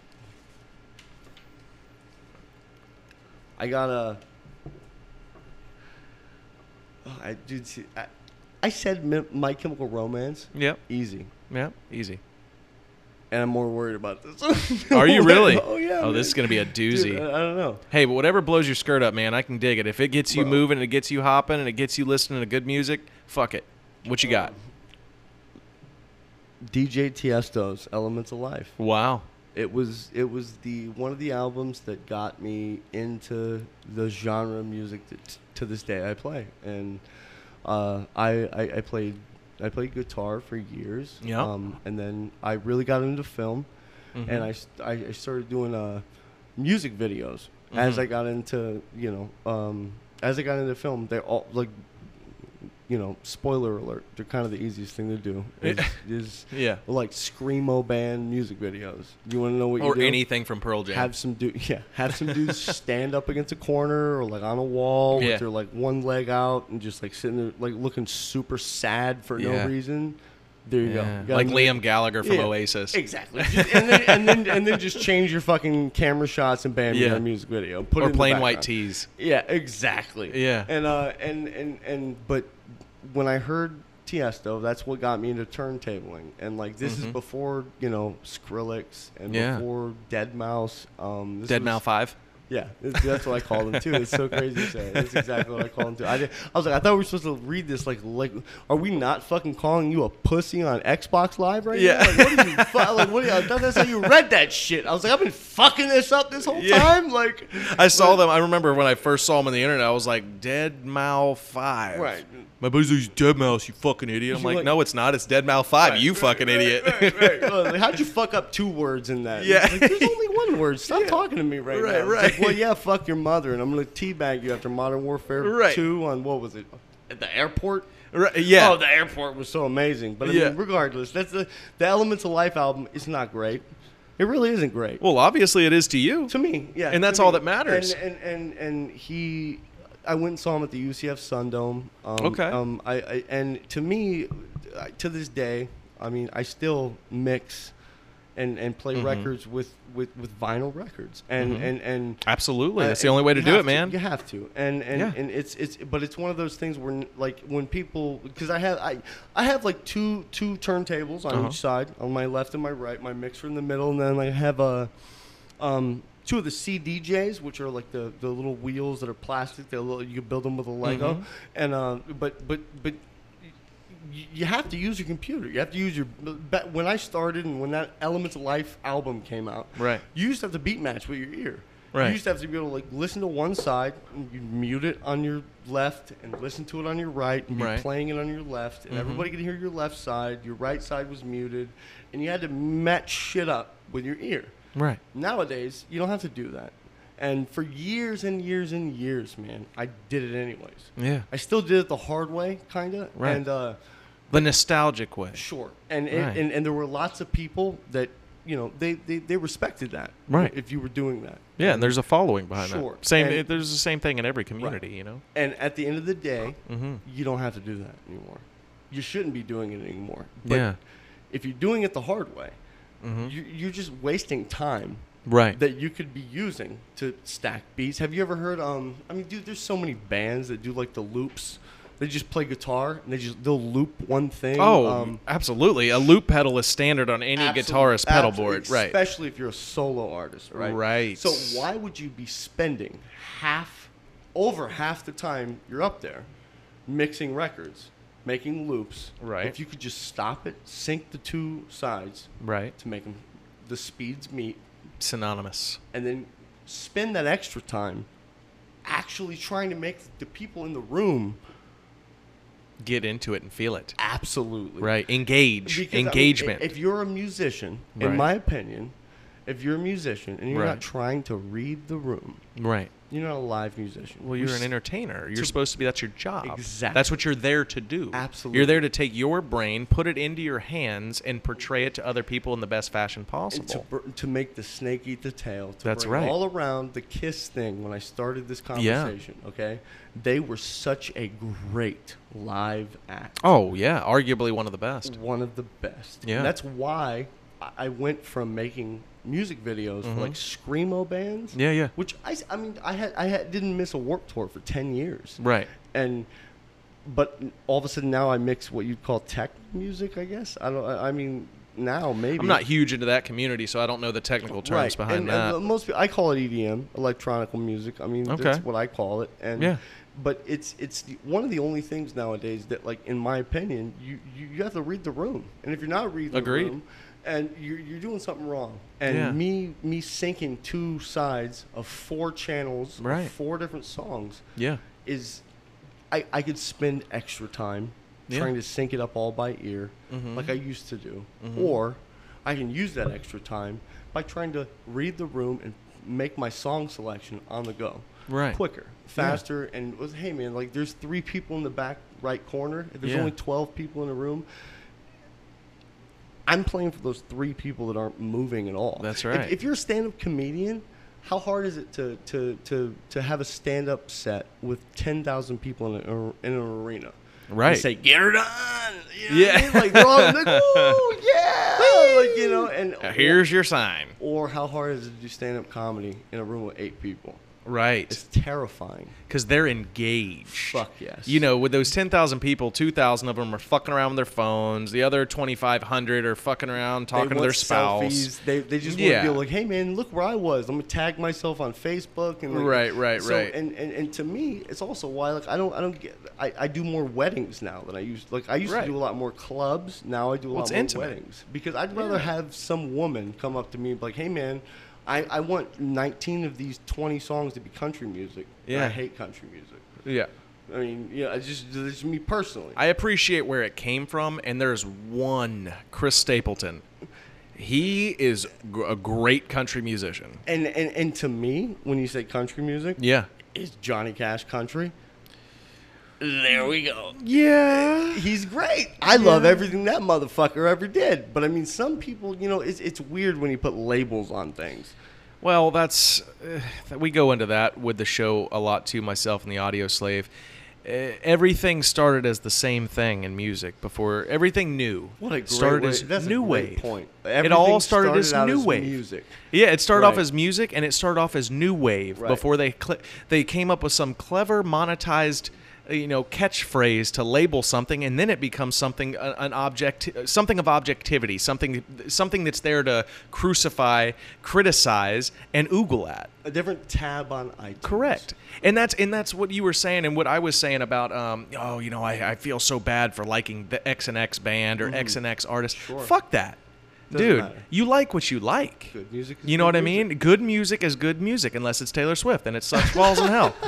Speaker 3: I got a. I said My Chemical Romance.
Speaker 2: Yep.
Speaker 3: Easy.
Speaker 2: Yep. Easy.
Speaker 3: And I'm more worried about this.
Speaker 2: Are you really?
Speaker 3: Oh yeah.
Speaker 2: Oh,
Speaker 3: man.
Speaker 2: this is gonna be a doozy.
Speaker 3: Dude, I don't know.
Speaker 2: Hey, but whatever blows your skirt up, man, I can dig it. If it gets you
Speaker 3: Bro.
Speaker 2: moving and it gets you hopping and it gets you listening to good music, fuck it. What you got?
Speaker 3: DJ Tiesto's Elements of Life.
Speaker 2: Wow.
Speaker 3: It was the one of the albums that got me into the genre of music that to this day I play. And I played guitar for years.
Speaker 2: Yeah.
Speaker 3: And then I really got into film,
Speaker 2: Mhm.
Speaker 3: and I started doing music videos as I got into film. They all like. Spoiler alert, they're kind of the easiest thing to do is
Speaker 2: Yeah.
Speaker 3: like screamo band music videos. You want to know what you
Speaker 2: Or
Speaker 3: do?
Speaker 2: anything from Pearl Jam.
Speaker 3: Have some dudes stand up against a corner or like on a wall
Speaker 2: Yeah.
Speaker 3: with their like one leg out and just like sitting there like looking super sad for
Speaker 2: Yeah.
Speaker 3: no reason. There you go.
Speaker 2: Yeah.
Speaker 3: You gotta
Speaker 2: Like
Speaker 3: look-
Speaker 2: Liam Gallagher from
Speaker 3: Yeah,
Speaker 2: Oasis.
Speaker 3: Exactly. And then just change your fucking camera shots and bam, you
Speaker 2: Yeah.
Speaker 3: got a music video. Put it
Speaker 2: Or
Speaker 3: in the
Speaker 2: plain white
Speaker 3: background.
Speaker 2: tees.
Speaker 3: Yeah, exactly.
Speaker 2: Yeah.
Speaker 3: But when I heard Tiesto, that's what got me into turntabling. And like this is before, Skrillex and
Speaker 2: Yeah.
Speaker 3: before Deadmau5.
Speaker 2: Deadmau 5.
Speaker 3: Yeah, that's what I called him too. It's so crazy to say. That's exactly what I called him too. I was like, I thought we were supposed to read this like, are we not fucking calling you a pussy on Xbox Live right
Speaker 2: Yeah.
Speaker 3: now? Like, what are you? I thought that's how you read that shit. I was like, I've been fucking this up this whole
Speaker 2: Yeah.
Speaker 3: time. Like,
Speaker 2: I saw them. I remember when I first saw them on the internet, I was like, Deadmau 5.
Speaker 3: Right.
Speaker 2: My buddy's like, Deadmau5, you fucking idiot. I'm
Speaker 3: You're
Speaker 2: like,
Speaker 3: like-
Speaker 2: no, it's not. It's Deadmau 5, you fucking idiot.
Speaker 3: Right. Like, how'd you fuck up 2 words in that?
Speaker 2: Yeah.
Speaker 3: It's like, there's only 1 word. Stop talking to me right now. It's
Speaker 2: Right.
Speaker 3: like, well, yeah, fuck your mother, and I'm gonna teabag you after Modern Warfare
Speaker 2: Right.
Speaker 3: 2 on what was it? At the airport.
Speaker 2: Right, yeah.
Speaker 3: Oh, the airport was so amazing. But I
Speaker 2: Yeah.
Speaker 3: mean, regardless, that's the Elements of Life album is not great. It really isn't great.
Speaker 2: Well, obviously it is to you.
Speaker 3: To me, yeah.
Speaker 2: And that's
Speaker 3: to
Speaker 2: all
Speaker 3: me.
Speaker 2: that matters.
Speaker 3: And he, I went and saw him at the UCF Sundome.
Speaker 2: Okay.
Speaker 3: And to me, to this day, I mean, I still mix and play records with vinyl records. And
Speaker 2: Absolutely. That's the only way to
Speaker 3: you
Speaker 2: do
Speaker 3: have
Speaker 2: it, man.
Speaker 3: You have to. And
Speaker 2: Yeah.
Speaker 3: it's one of those things where like when people, because I have like two turntables on each side, on my left and my right, my mixer in the middle, and then I have two of the CDJs, which are like the little wheels that are plastic. You can build them with a Lego, and but you have to use your computer. You have to use your. When I started and when that Elements of Life album came out,
Speaker 2: Right.
Speaker 3: you used to have to beat match with your ear.
Speaker 2: Right.
Speaker 3: You used to have to be able to like listen to one side, and you mute it on your left, and listen to it on your right, and
Speaker 2: Right.
Speaker 3: you're playing it on your left, and everybody could hear your left side. Your right side was muted, and you had to match shit up with your ear.
Speaker 2: Right.
Speaker 3: Nowadays, you don't have to do that. And for years and years and years, man, I did it anyways.
Speaker 2: Yeah.
Speaker 3: I still did it the hard way, kind of.
Speaker 2: Right.
Speaker 3: And
Speaker 2: The nostalgic way.
Speaker 3: sure. And,
Speaker 2: Right.
Speaker 3: and there were lots of people that, they respected that.
Speaker 2: Right.
Speaker 3: If you were doing that.
Speaker 2: Yeah, and there's a following behind
Speaker 3: Sure.
Speaker 2: that. Same.
Speaker 3: And-
Speaker 2: There's the same thing in every community, you know.
Speaker 3: And at the end of the day,
Speaker 2: Mm-hmm.
Speaker 3: you don't have to do that anymore. You shouldn't be doing it anymore. But
Speaker 2: Yeah.
Speaker 3: if you're doing it the hard way,
Speaker 2: Mm-hmm.
Speaker 3: you're just wasting time
Speaker 2: Right.
Speaker 3: that you could be using to stack beats. Have you ever heard? I mean, dude, there's so many bands that do like the loops They just play guitar and they'll loop one thing.
Speaker 2: Oh, absolutely. A loop pedal is standard on any guitarist pedal board, right?
Speaker 3: Especially if you're a solo artist, right?
Speaker 2: Right.
Speaker 3: So why would you be spending over half the time you're up there mixing records, making loops?
Speaker 2: Right.
Speaker 3: If you could just stop it, sync the two sides,
Speaker 2: Right.
Speaker 3: to make them the speeds meet,
Speaker 2: Synonymous.
Speaker 3: and then spend that extra time actually trying to make the people in the room
Speaker 2: Get into it and feel it.
Speaker 3: absolutely
Speaker 2: Right. Engage.
Speaker 3: Because, I mean,
Speaker 2: Engagement.
Speaker 3: if you're a musician,
Speaker 2: Right.
Speaker 3: in my opinion, if you're a musician and you're
Speaker 2: Right.
Speaker 3: not trying to read the room,
Speaker 2: Right.
Speaker 3: you're not a live musician.
Speaker 2: Well, you're an entertainer. You're supposed to be, that's your job.
Speaker 3: Exactly.
Speaker 2: That's what you're there to do.
Speaker 3: Absolutely.
Speaker 2: You're there to take your brain, put it into your hands, and portray it to other people in the best fashion
Speaker 3: And
Speaker 2: possible.
Speaker 3: to make the snake eat the tail. To
Speaker 2: That's
Speaker 3: bring
Speaker 2: right.
Speaker 3: all around the Kiss thing when I started this conversation, okay? They were such a great live act.
Speaker 2: Oh, yeah. Arguably one of the best.
Speaker 3: One of the best.
Speaker 2: Yeah.
Speaker 3: And that's why I went from making music videos for like screamo bands.
Speaker 2: Yeah, yeah.
Speaker 3: Which I mean I didn't miss a Warped Tour for 10 years.
Speaker 2: Right.
Speaker 3: But all of a sudden now I mix what you'd call tech music, I guess. I mean now maybe
Speaker 2: I'm not huge into that community, so I don't know the technical terms behind
Speaker 3: and,
Speaker 2: that.
Speaker 3: And most people, I call it EDM, electronical music. I mean
Speaker 2: Okay.
Speaker 3: that's what I call it. And
Speaker 2: Yeah.
Speaker 3: But it's one of the only things nowadays that, like, in my opinion, you have to read the room. And if you're not reading
Speaker 2: Agreed.
Speaker 3: the room, and you're doing something wrong. And
Speaker 2: Yeah.
Speaker 3: me syncing two sides of 4 channels,
Speaker 2: Right.
Speaker 3: of 4 different songs,
Speaker 2: Yeah.
Speaker 3: is I could spend extra time
Speaker 2: Yeah.
Speaker 3: trying to sync it up all by ear, like I used to do, or I can use that extra time by trying to read the room and make my song selection on the go.
Speaker 2: Right.
Speaker 3: Quicker, faster, and it was, hey man, like there's 3 people in the back right corner. If there's
Speaker 2: Yeah.
Speaker 3: only 12 people in a room, I'm playing for those 3 people that aren't moving at all.
Speaker 2: That's right.
Speaker 3: If you're a stand-up comedian, how hard is it to have a stand-up set with 10,000 people in an arena?
Speaker 2: Right.
Speaker 3: And say, get her done. You know
Speaker 2: Yeah.
Speaker 3: what I mean? Like they're all like, ooh, yeah. Like, you know, and
Speaker 2: Here's your sign.
Speaker 3: or how hard is it to do stand-up comedy in a room with 8 people?
Speaker 2: Right.
Speaker 3: It's terrifying.
Speaker 2: Because they're engaged.
Speaker 3: Fuck yes.
Speaker 2: You know, with those 10,000 people, 2,000 of them are fucking around with their phones. The other 2,500 are fucking around talking
Speaker 3: They
Speaker 2: to
Speaker 3: want
Speaker 2: their spouse.
Speaker 3: selfies. They just
Speaker 2: Yeah.
Speaker 3: want to be like, hey man, look where I was. I'm gonna tag myself on Facebook and like,
Speaker 2: Right.
Speaker 3: And to me, it's also why like I do more weddings now than I used. Like I used
Speaker 2: Right.
Speaker 3: to do a lot more clubs. Now I do a lot
Speaker 2: it's
Speaker 3: more
Speaker 2: intimate.
Speaker 3: weddings because I'd rather have some woman come up to me and be like, hey man, I want 19 of these 20 songs to be country music.
Speaker 2: Yeah.
Speaker 3: And I hate country music.
Speaker 2: Yeah.
Speaker 3: I mean, yeah, it's just me personally.
Speaker 2: I appreciate where it came from, and there's one, Chris Stapleton. He is a great country musician.
Speaker 3: And to me, when you say country music,
Speaker 2: Yeah.
Speaker 3: is Johnny Cash country? There we go.
Speaker 2: Yeah.
Speaker 3: He's great. I love everything that motherfucker ever did. But I mean, some people, you know, it's weird when you put labels on things.
Speaker 2: Well, that's we go into that with the show a lot too. Myself and the Audio Slave. Everything started as the same thing in music before everything new.
Speaker 3: What a great
Speaker 2: started
Speaker 3: way.
Speaker 2: as
Speaker 3: That's
Speaker 2: new
Speaker 3: a great
Speaker 2: wave.
Speaker 3: point.
Speaker 2: It all
Speaker 3: Everything
Speaker 2: started as
Speaker 3: out
Speaker 2: new wave.
Speaker 3: music.
Speaker 2: Yeah, it started off
Speaker 3: Right.
Speaker 2: as music, and it started off as new wave
Speaker 3: Right.
Speaker 2: before they came up with some clever monetized, catchphrase to label something, and then it becomes something something of objectivity, something that's there to crucify, criticize, and oogle at.
Speaker 3: A different tab on iTunes.
Speaker 2: Correct. And that's what you were saying, and what I was saying about I feel so bad for liking the X and X band or X and X artist.
Speaker 3: Sure.
Speaker 2: Fuck that.
Speaker 3: Doesn't
Speaker 2: Dude,
Speaker 3: matter.
Speaker 2: you like what you like.
Speaker 3: Good music is
Speaker 2: You know
Speaker 3: good
Speaker 2: what I
Speaker 3: music.
Speaker 2: mean? Good music is good music, unless it's Taylor Swift, and it sucks balls in hell.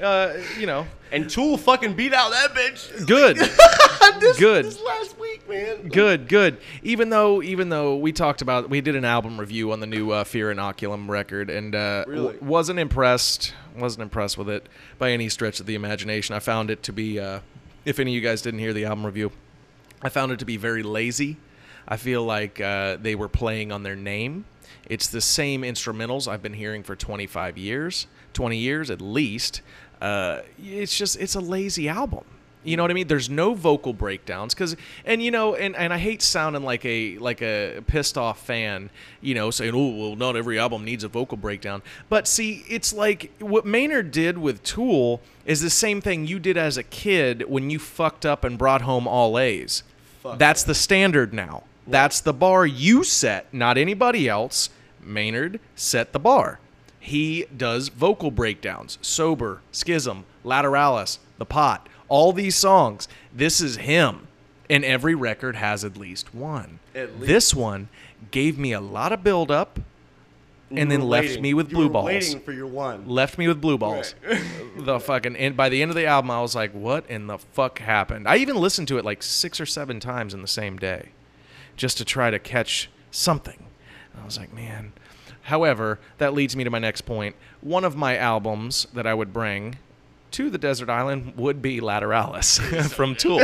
Speaker 3: And Tool fucking beat out that bitch.
Speaker 2: Good. Good.
Speaker 3: This last week, man.
Speaker 2: Good. Even though we did an album review on the new Fear Inoculum record, and
Speaker 3: Really?
Speaker 2: wasn't impressed with it by any stretch of the imagination. I found it to be, if any of you guys didn't hear the album review, I found it to be very lazy. I feel like they were playing on their name. It's the same instrumentals I've been hearing for 20 years at least. It's a lazy album. You know what I mean? There's no vocal breakdowns and I hate sounding like a pissed off fan, saying, "Oh, well, not every album needs a vocal breakdown." But see, it's like what Maynard did with Tool is the same thing you did as a kid when you fucked up and brought home all A's. That's the standard now. Right. That's the bar you set, not anybody else. Maynard set the bar. He does vocal breakdowns. Sober, Schism, Lateralis, The Pot. All these songs, this is him. And every record has at least one. This one gave me a lot of build-up and then left me with blue balls.
Speaker 3: Waiting for your one.
Speaker 2: Left me with blue balls. Right. And by the end of the album, I was like, what in the fuck happened? I even listened to it like 6 or 7 times in the same day just to try to catch something. And I was like, man. However, that leads me to my next point. One of my albums that I would bring to the desert island would be Lateralis from Tool.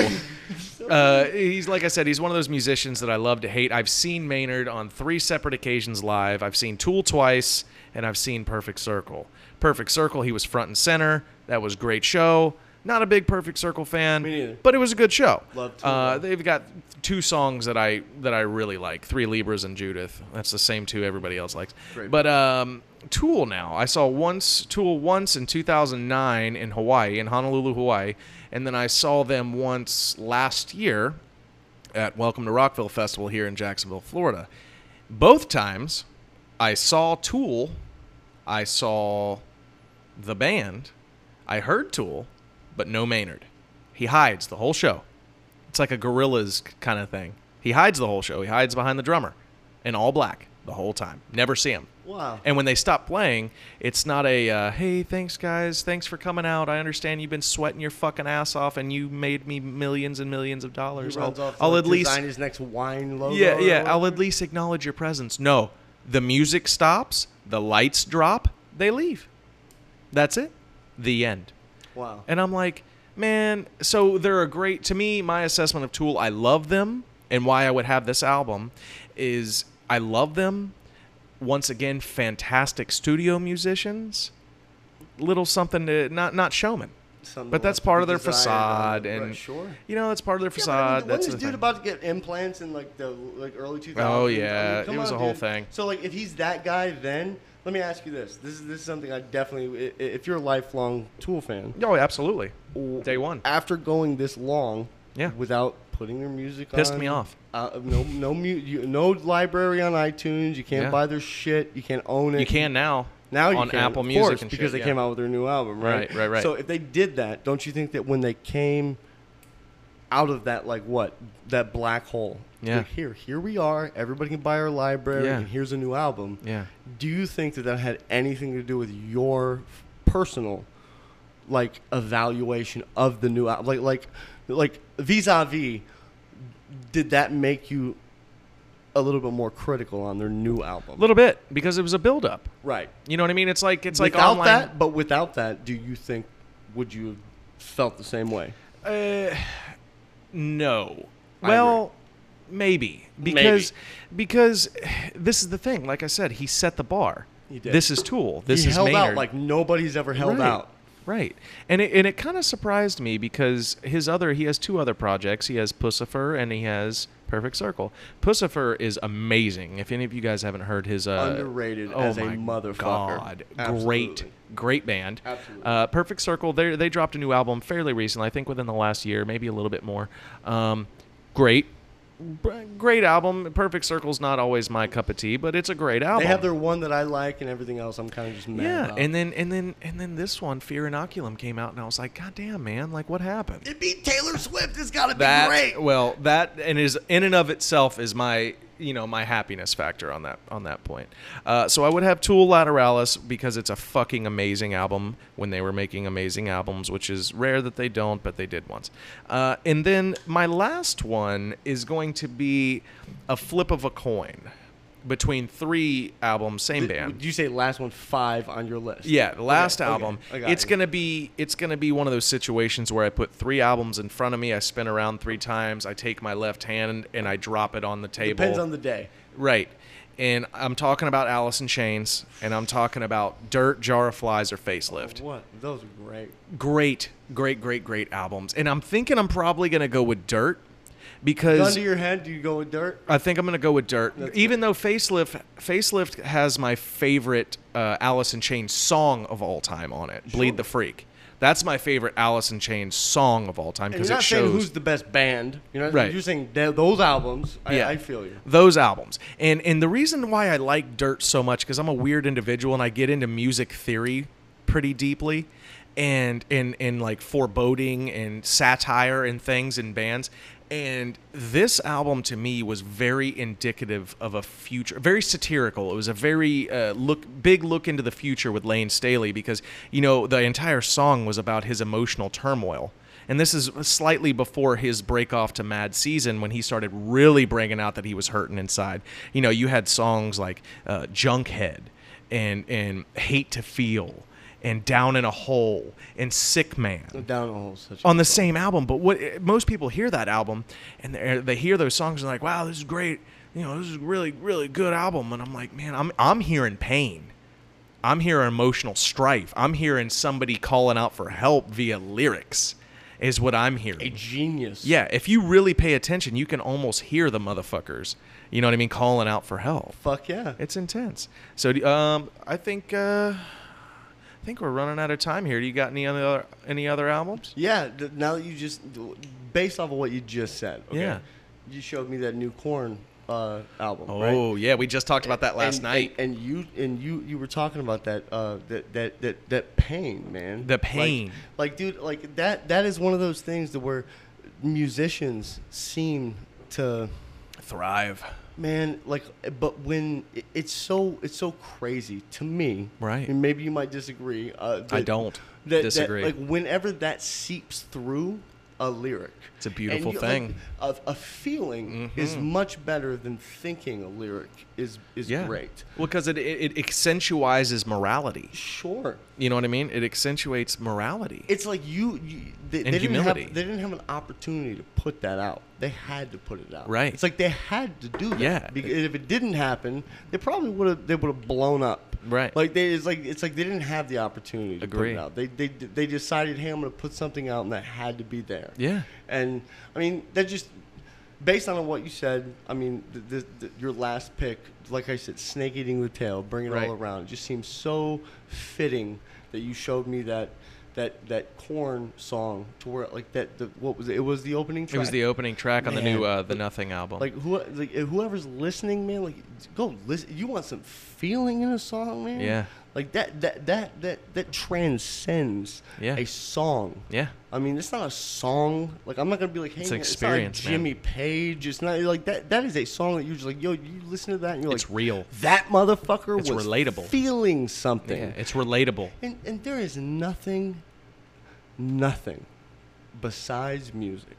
Speaker 2: He's, like I said, he's one of those musicians that I love to hate. I've seen Maynard on 3 separate occasions live. I've seen Tool twice, and I've seen Perfect Circle. Perfect Circle, he was front and center. That was a great show. Not a big Perfect Circle fan,
Speaker 3: me neither.
Speaker 2: But it was a good show.
Speaker 3: Love Tool.
Speaker 2: They've got 2 songs that I really like, 3 Libras and Judith. That's the same 2 everybody else likes.
Speaker 3: Great.
Speaker 2: But Tool now. I saw Tool once in 2009 in Hawaii, in Honolulu, Hawaii, and then I saw them once last year at Welcome to Rockville Festival here in Jacksonville, Florida. Both times I saw Tool, I saw the band, I heard Tool, but no Maynard. He hides the whole show. It's like a Gorillaz kind of thing. He hides the whole show. He hides behind the drummer in all black the whole time. Never see him.
Speaker 3: Wow.
Speaker 2: And when they stop playing, it's not a, hey, thanks, guys. Thanks for coming out. I understand you've been sweating your fucking ass off and you made me millions and millions of dollars.
Speaker 3: He runs off
Speaker 2: I'll
Speaker 3: to
Speaker 2: at least
Speaker 3: design his next wine logo.
Speaker 2: Yeah. I'll at least acknowledge your presence. No. The music stops. The lights drop. They leave. That's it. The end.
Speaker 3: Wow.
Speaker 2: And I'm like, man, so they're a great, to me, my assessment of Tool, I love them, and why I would have this album is I love them. Once again, fantastic studio musicians. Little something to, not showman. But that's part of their facade, and
Speaker 3: right, sure.
Speaker 2: That's part of their facade.
Speaker 3: That's this dude about to get implants in the early 2000s.
Speaker 2: Oh yeah, it was a whole thing.
Speaker 3: So if he's that guy, then let me ask you this. This is something I definitely, if you're a lifelong Tool fan.
Speaker 2: Oh, absolutely. Day one.
Speaker 3: After going this long,
Speaker 2: yeah,
Speaker 3: without putting their music on,
Speaker 2: pissed me off.
Speaker 3: No library on iTunes. You can't buy their shit. You can't own it.
Speaker 2: You can now.
Speaker 3: Now you
Speaker 2: on
Speaker 3: can,
Speaker 2: Apple
Speaker 3: of
Speaker 2: Music
Speaker 3: course,
Speaker 2: and
Speaker 3: because
Speaker 2: shit,
Speaker 3: they came out with their new album, right?
Speaker 2: Right.
Speaker 3: So if they did that, don't you think that when they came out of that, that black hole?
Speaker 2: Yeah.
Speaker 3: Here we are. Everybody can buy our library, and here's a new album.
Speaker 2: Yeah.
Speaker 3: Do you think that had anything to do with your personal, evaluation of the new album? Like Vis-a-Vis, did that make you a little bit more critical on their new album?
Speaker 2: A little bit, because it was a build-up.
Speaker 3: Right.
Speaker 2: You know what I mean? It's like
Speaker 3: online. Without that, do you think, would you have felt the same way?
Speaker 2: No. Well, maybe. Because this is the thing. Like I said, he set the bar.
Speaker 3: He did.
Speaker 2: This is Tool. This
Speaker 3: he
Speaker 2: is
Speaker 3: held
Speaker 2: Maynard.
Speaker 3: out like nobody's ever held out.
Speaker 2: Right. And it kind of surprised me because he has 2 other projects. He has Pussifer and he has Perfect Circle. Pussifer is amazing. If any of you guys haven't heard his
Speaker 3: underrated as a motherfucker.
Speaker 2: God.
Speaker 3: Absolutely.
Speaker 2: Great band.
Speaker 3: Absolutely.
Speaker 2: Perfect Circle, they dropped a new album fairly recently, I think within the last year, maybe a little bit more. Great album. Perfect Circle's not always my cup of tea, but it's a great album.
Speaker 3: They have their one that I like, and everything else I'm kind of just mad about.
Speaker 2: And then this one, Fear Inoculum, came out, and I was like, God damn, man, what happened?
Speaker 3: It beat Taylor Swift. It's got to be great.
Speaker 2: Well, that and is in and of itself is my my happiness factor on that point. So I would have Tool Lateralis because it's a fucking amazing album when they were making amazing albums, which is rare that they don't, but they did once. And then my last one is going to be a flip of a coin between 3 albums, same band.
Speaker 3: Did you say last one 5 on your list?
Speaker 2: Yeah, the last album.
Speaker 3: Okay.
Speaker 2: It's gonna be one of those situations where I put 3 albums in front of me, I spin around 3 times, I take my left hand and I drop it on the table.
Speaker 3: Depends on the day.
Speaker 2: Right. And I'm talking about Alice in Chains, and I'm talking about Dirt, Jar of Flies, or Facelift.
Speaker 3: What? Those are great.
Speaker 2: Great albums. And I'm thinking I'm probably going to go with Dirt because
Speaker 3: Gun to your head, do you go with Dirt?
Speaker 2: I think I'm going to go with Dirt.
Speaker 3: That's
Speaker 2: Even though Facelift has my favorite Alice in Chains song of all time on it,
Speaker 3: Sure.
Speaker 2: Bleed the Freak. That's my favorite Alice in Chains song of all time
Speaker 3: And
Speaker 2: because
Speaker 3: you're
Speaker 2: it
Speaker 3: not saying
Speaker 2: shows
Speaker 3: who's the best band. You're not.
Speaker 2: Right.
Speaker 3: You're saying those albums.
Speaker 2: Yeah.
Speaker 3: I feel you.
Speaker 2: Those albums. And the reason why I like Dirt so much, because I'm a weird individual and I get into music theory pretty deeply and like foreboding and satire and things in bands. And this album to me was very indicative of a future, very satirical. It was a very big look into the future with Lane Staley because, you know, the entire song was about his emotional turmoil. And this is slightly before his break off to Mad Season when he started really bringing out that he was hurting inside. You know, you had songs like Junkhead and Hate to Feel and Down in a Hole and Sick Man
Speaker 3: Down a Hole, such a
Speaker 2: on the
Speaker 3: good song.
Speaker 2: same album. But what most people hear that album and they hear those songs and they're like, wow, this is great. You know, this is a really, really good album. And I'm like, man, I'm hearing pain. I'm hearing emotional strife. I'm hearing somebody calling out for help via lyrics is what I'm hearing.
Speaker 3: A genius.
Speaker 2: Yeah, if you really pay attention, you can almost hear the motherfuckers, you know what I mean, calling out for help.
Speaker 3: Fuck yeah.
Speaker 2: It's intense. So I think we're running out of time here. Do you got any other albums?
Speaker 3: Yeah. Now that you just, based off of what you just said, okay,
Speaker 2: Yeah.
Speaker 3: you showed me that new Korn album.
Speaker 2: Oh
Speaker 3: right?
Speaker 2: yeah, we just talked about that last night.
Speaker 3: And you were talking about that pain, man.
Speaker 2: The pain.
Speaker 3: Like dude, like that is one of those things that where musicians seem to,
Speaker 2: Thrive.
Speaker 3: man, like, but when it's so crazy to me,
Speaker 2: Right.
Speaker 3: and maybe you might disagree.
Speaker 2: I don't disagree.
Speaker 3: Like whenever that seeps through a lyric,
Speaker 2: It's a beautiful
Speaker 3: and you-
Speaker 2: thing.
Speaker 3: Like, a feeling is much better than thinking a lyric is
Speaker 2: Yeah.
Speaker 3: great.
Speaker 2: Well, because it accentuates morality.
Speaker 3: Sure.
Speaker 2: You know what I mean? It accentuates morality.
Speaker 3: It's like they
Speaker 2: And
Speaker 3: didn't
Speaker 2: humility.
Speaker 3: have, they didn't have an opportunity to put that out. They had to put it out.
Speaker 2: Right.
Speaker 3: It's like they had to do that.
Speaker 2: Yeah.
Speaker 3: Because if it didn't happen, they probably would have blown up.
Speaker 2: Right.
Speaker 3: Like it's like they didn't have the opportunity to
Speaker 2: Agree.
Speaker 3: put it out. They decided, hey, I'm going to put something out, and that had to be there.
Speaker 2: Yeah.
Speaker 3: And I mean, that just based on what you said. I mean, your last pick, like I said, snake eating the tail, bring it
Speaker 2: Right.
Speaker 3: all around. It just seems so fitting that you showed me that Korn song to where like what was it? It was the opening track.
Speaker 2: It was the opening track on the
Speaker 3: Man.
Speaker 2: new The Nothing album.
Speaker 3: Like whoever's listening, man, like go listen. You want some feeling in a song, man?
Speaker 2: Yeah.
Speaker 3: Like that transcends
Speaker 2: Yeah.
Speaker 3: a song.
Speaker 2: Yeah.
Speaker 3: I mean, it's not a song. Like I'm not gonna be like, hey,
Speaker 2: It's an
Speaker 3: man,
Speaker 2: experience,
Speaker 3: it's not like
Speaker 2: man.
Speaker 3: Jimmy Page. It's not like that. That is a song that you're just like, yo, you listen to that and you're
Speaker 2: It's
Speaker 3: like,
Speaker 2: real.
Speaker 3: That motherfucker
Speaker 2: It's
Speaker 3: was
Speaker 2: relatable.
Speaker 3: feeling something.
Speaker 2: Yeah, it's relatable.
Speaker 3: And there is nothing besides music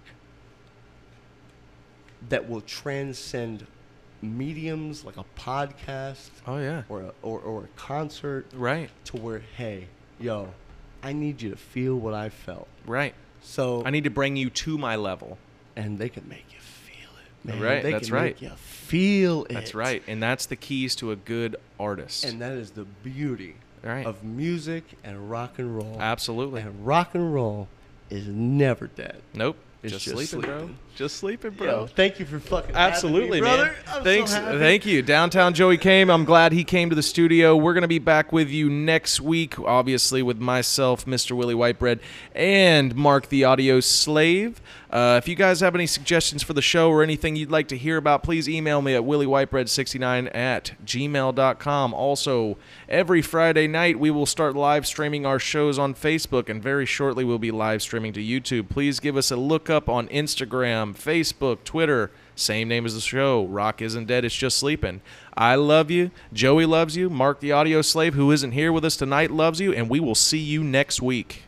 Speaker 3: that will transcend mediums like a podcast
Speaker 2: Oh yeah.
Speaker 3: or a concert
Speaker 2: Right.
Speaker 3: to where, hey, yo, I need you to feel what I felt.
Speaker 2: Right.
Speaker 3: So
Speaker 2: I need to bring you to my level.
Speaker 3: and they can make you feel it, man.
Speaker 2: Right,
Speaker 3: They
Speaker 2: that's
Speaker 3: can
Speaker 2: right.
Speaker 3: make you feel it.
Speaker 2: That's right. And that's the keys to a good artist.
Speaker 3: And that is the beauty
Speaker 2: Right.
Speaker 3: of music and rock and roll.
Speaker 2: Absolutely.
Speaker 3: And rock and roll is never dead.
Speaker 2: Nope.
Speaker 3: It's
Speaker 2: Just
Speaker 3: just
Speaker 2: sleeping, bro.
Speaker 3: sleeping.
Speaker 2: Just sleeping, bro.
Speaker 3: Yo, thank you for fucking
Speaker 2: Absolutely,
Speaker 3: having me, brother.
Speaker 2: man.
Speaker 3: I'm
Speaker 2: Thanks.
Speaker 3: so happy.
Speaker 2: Thank you. Downtown Joey came. I'm glad he came to the studio. We're going to be back with you next week, obviously, with myself, Mr. Willie Whitebread, and Mark the Audio Slave. If you guys have any suggestions for the show or anything you'd like to hear about, please email me at willywhitebread69@gmail.com. Also, every Friday night, we will start live streaming our shows on Facebook, and very shortly we'll be live streaming to YouTube. Please give us a look up on Instagram, Facebook, Twitter. Same name as the show. Rock Isn't Dead, It's Just Sleeping. I love you. Joey loves you. Mark the Audio Slave, who isn't here with us tonight, loves you. And we will see you next week.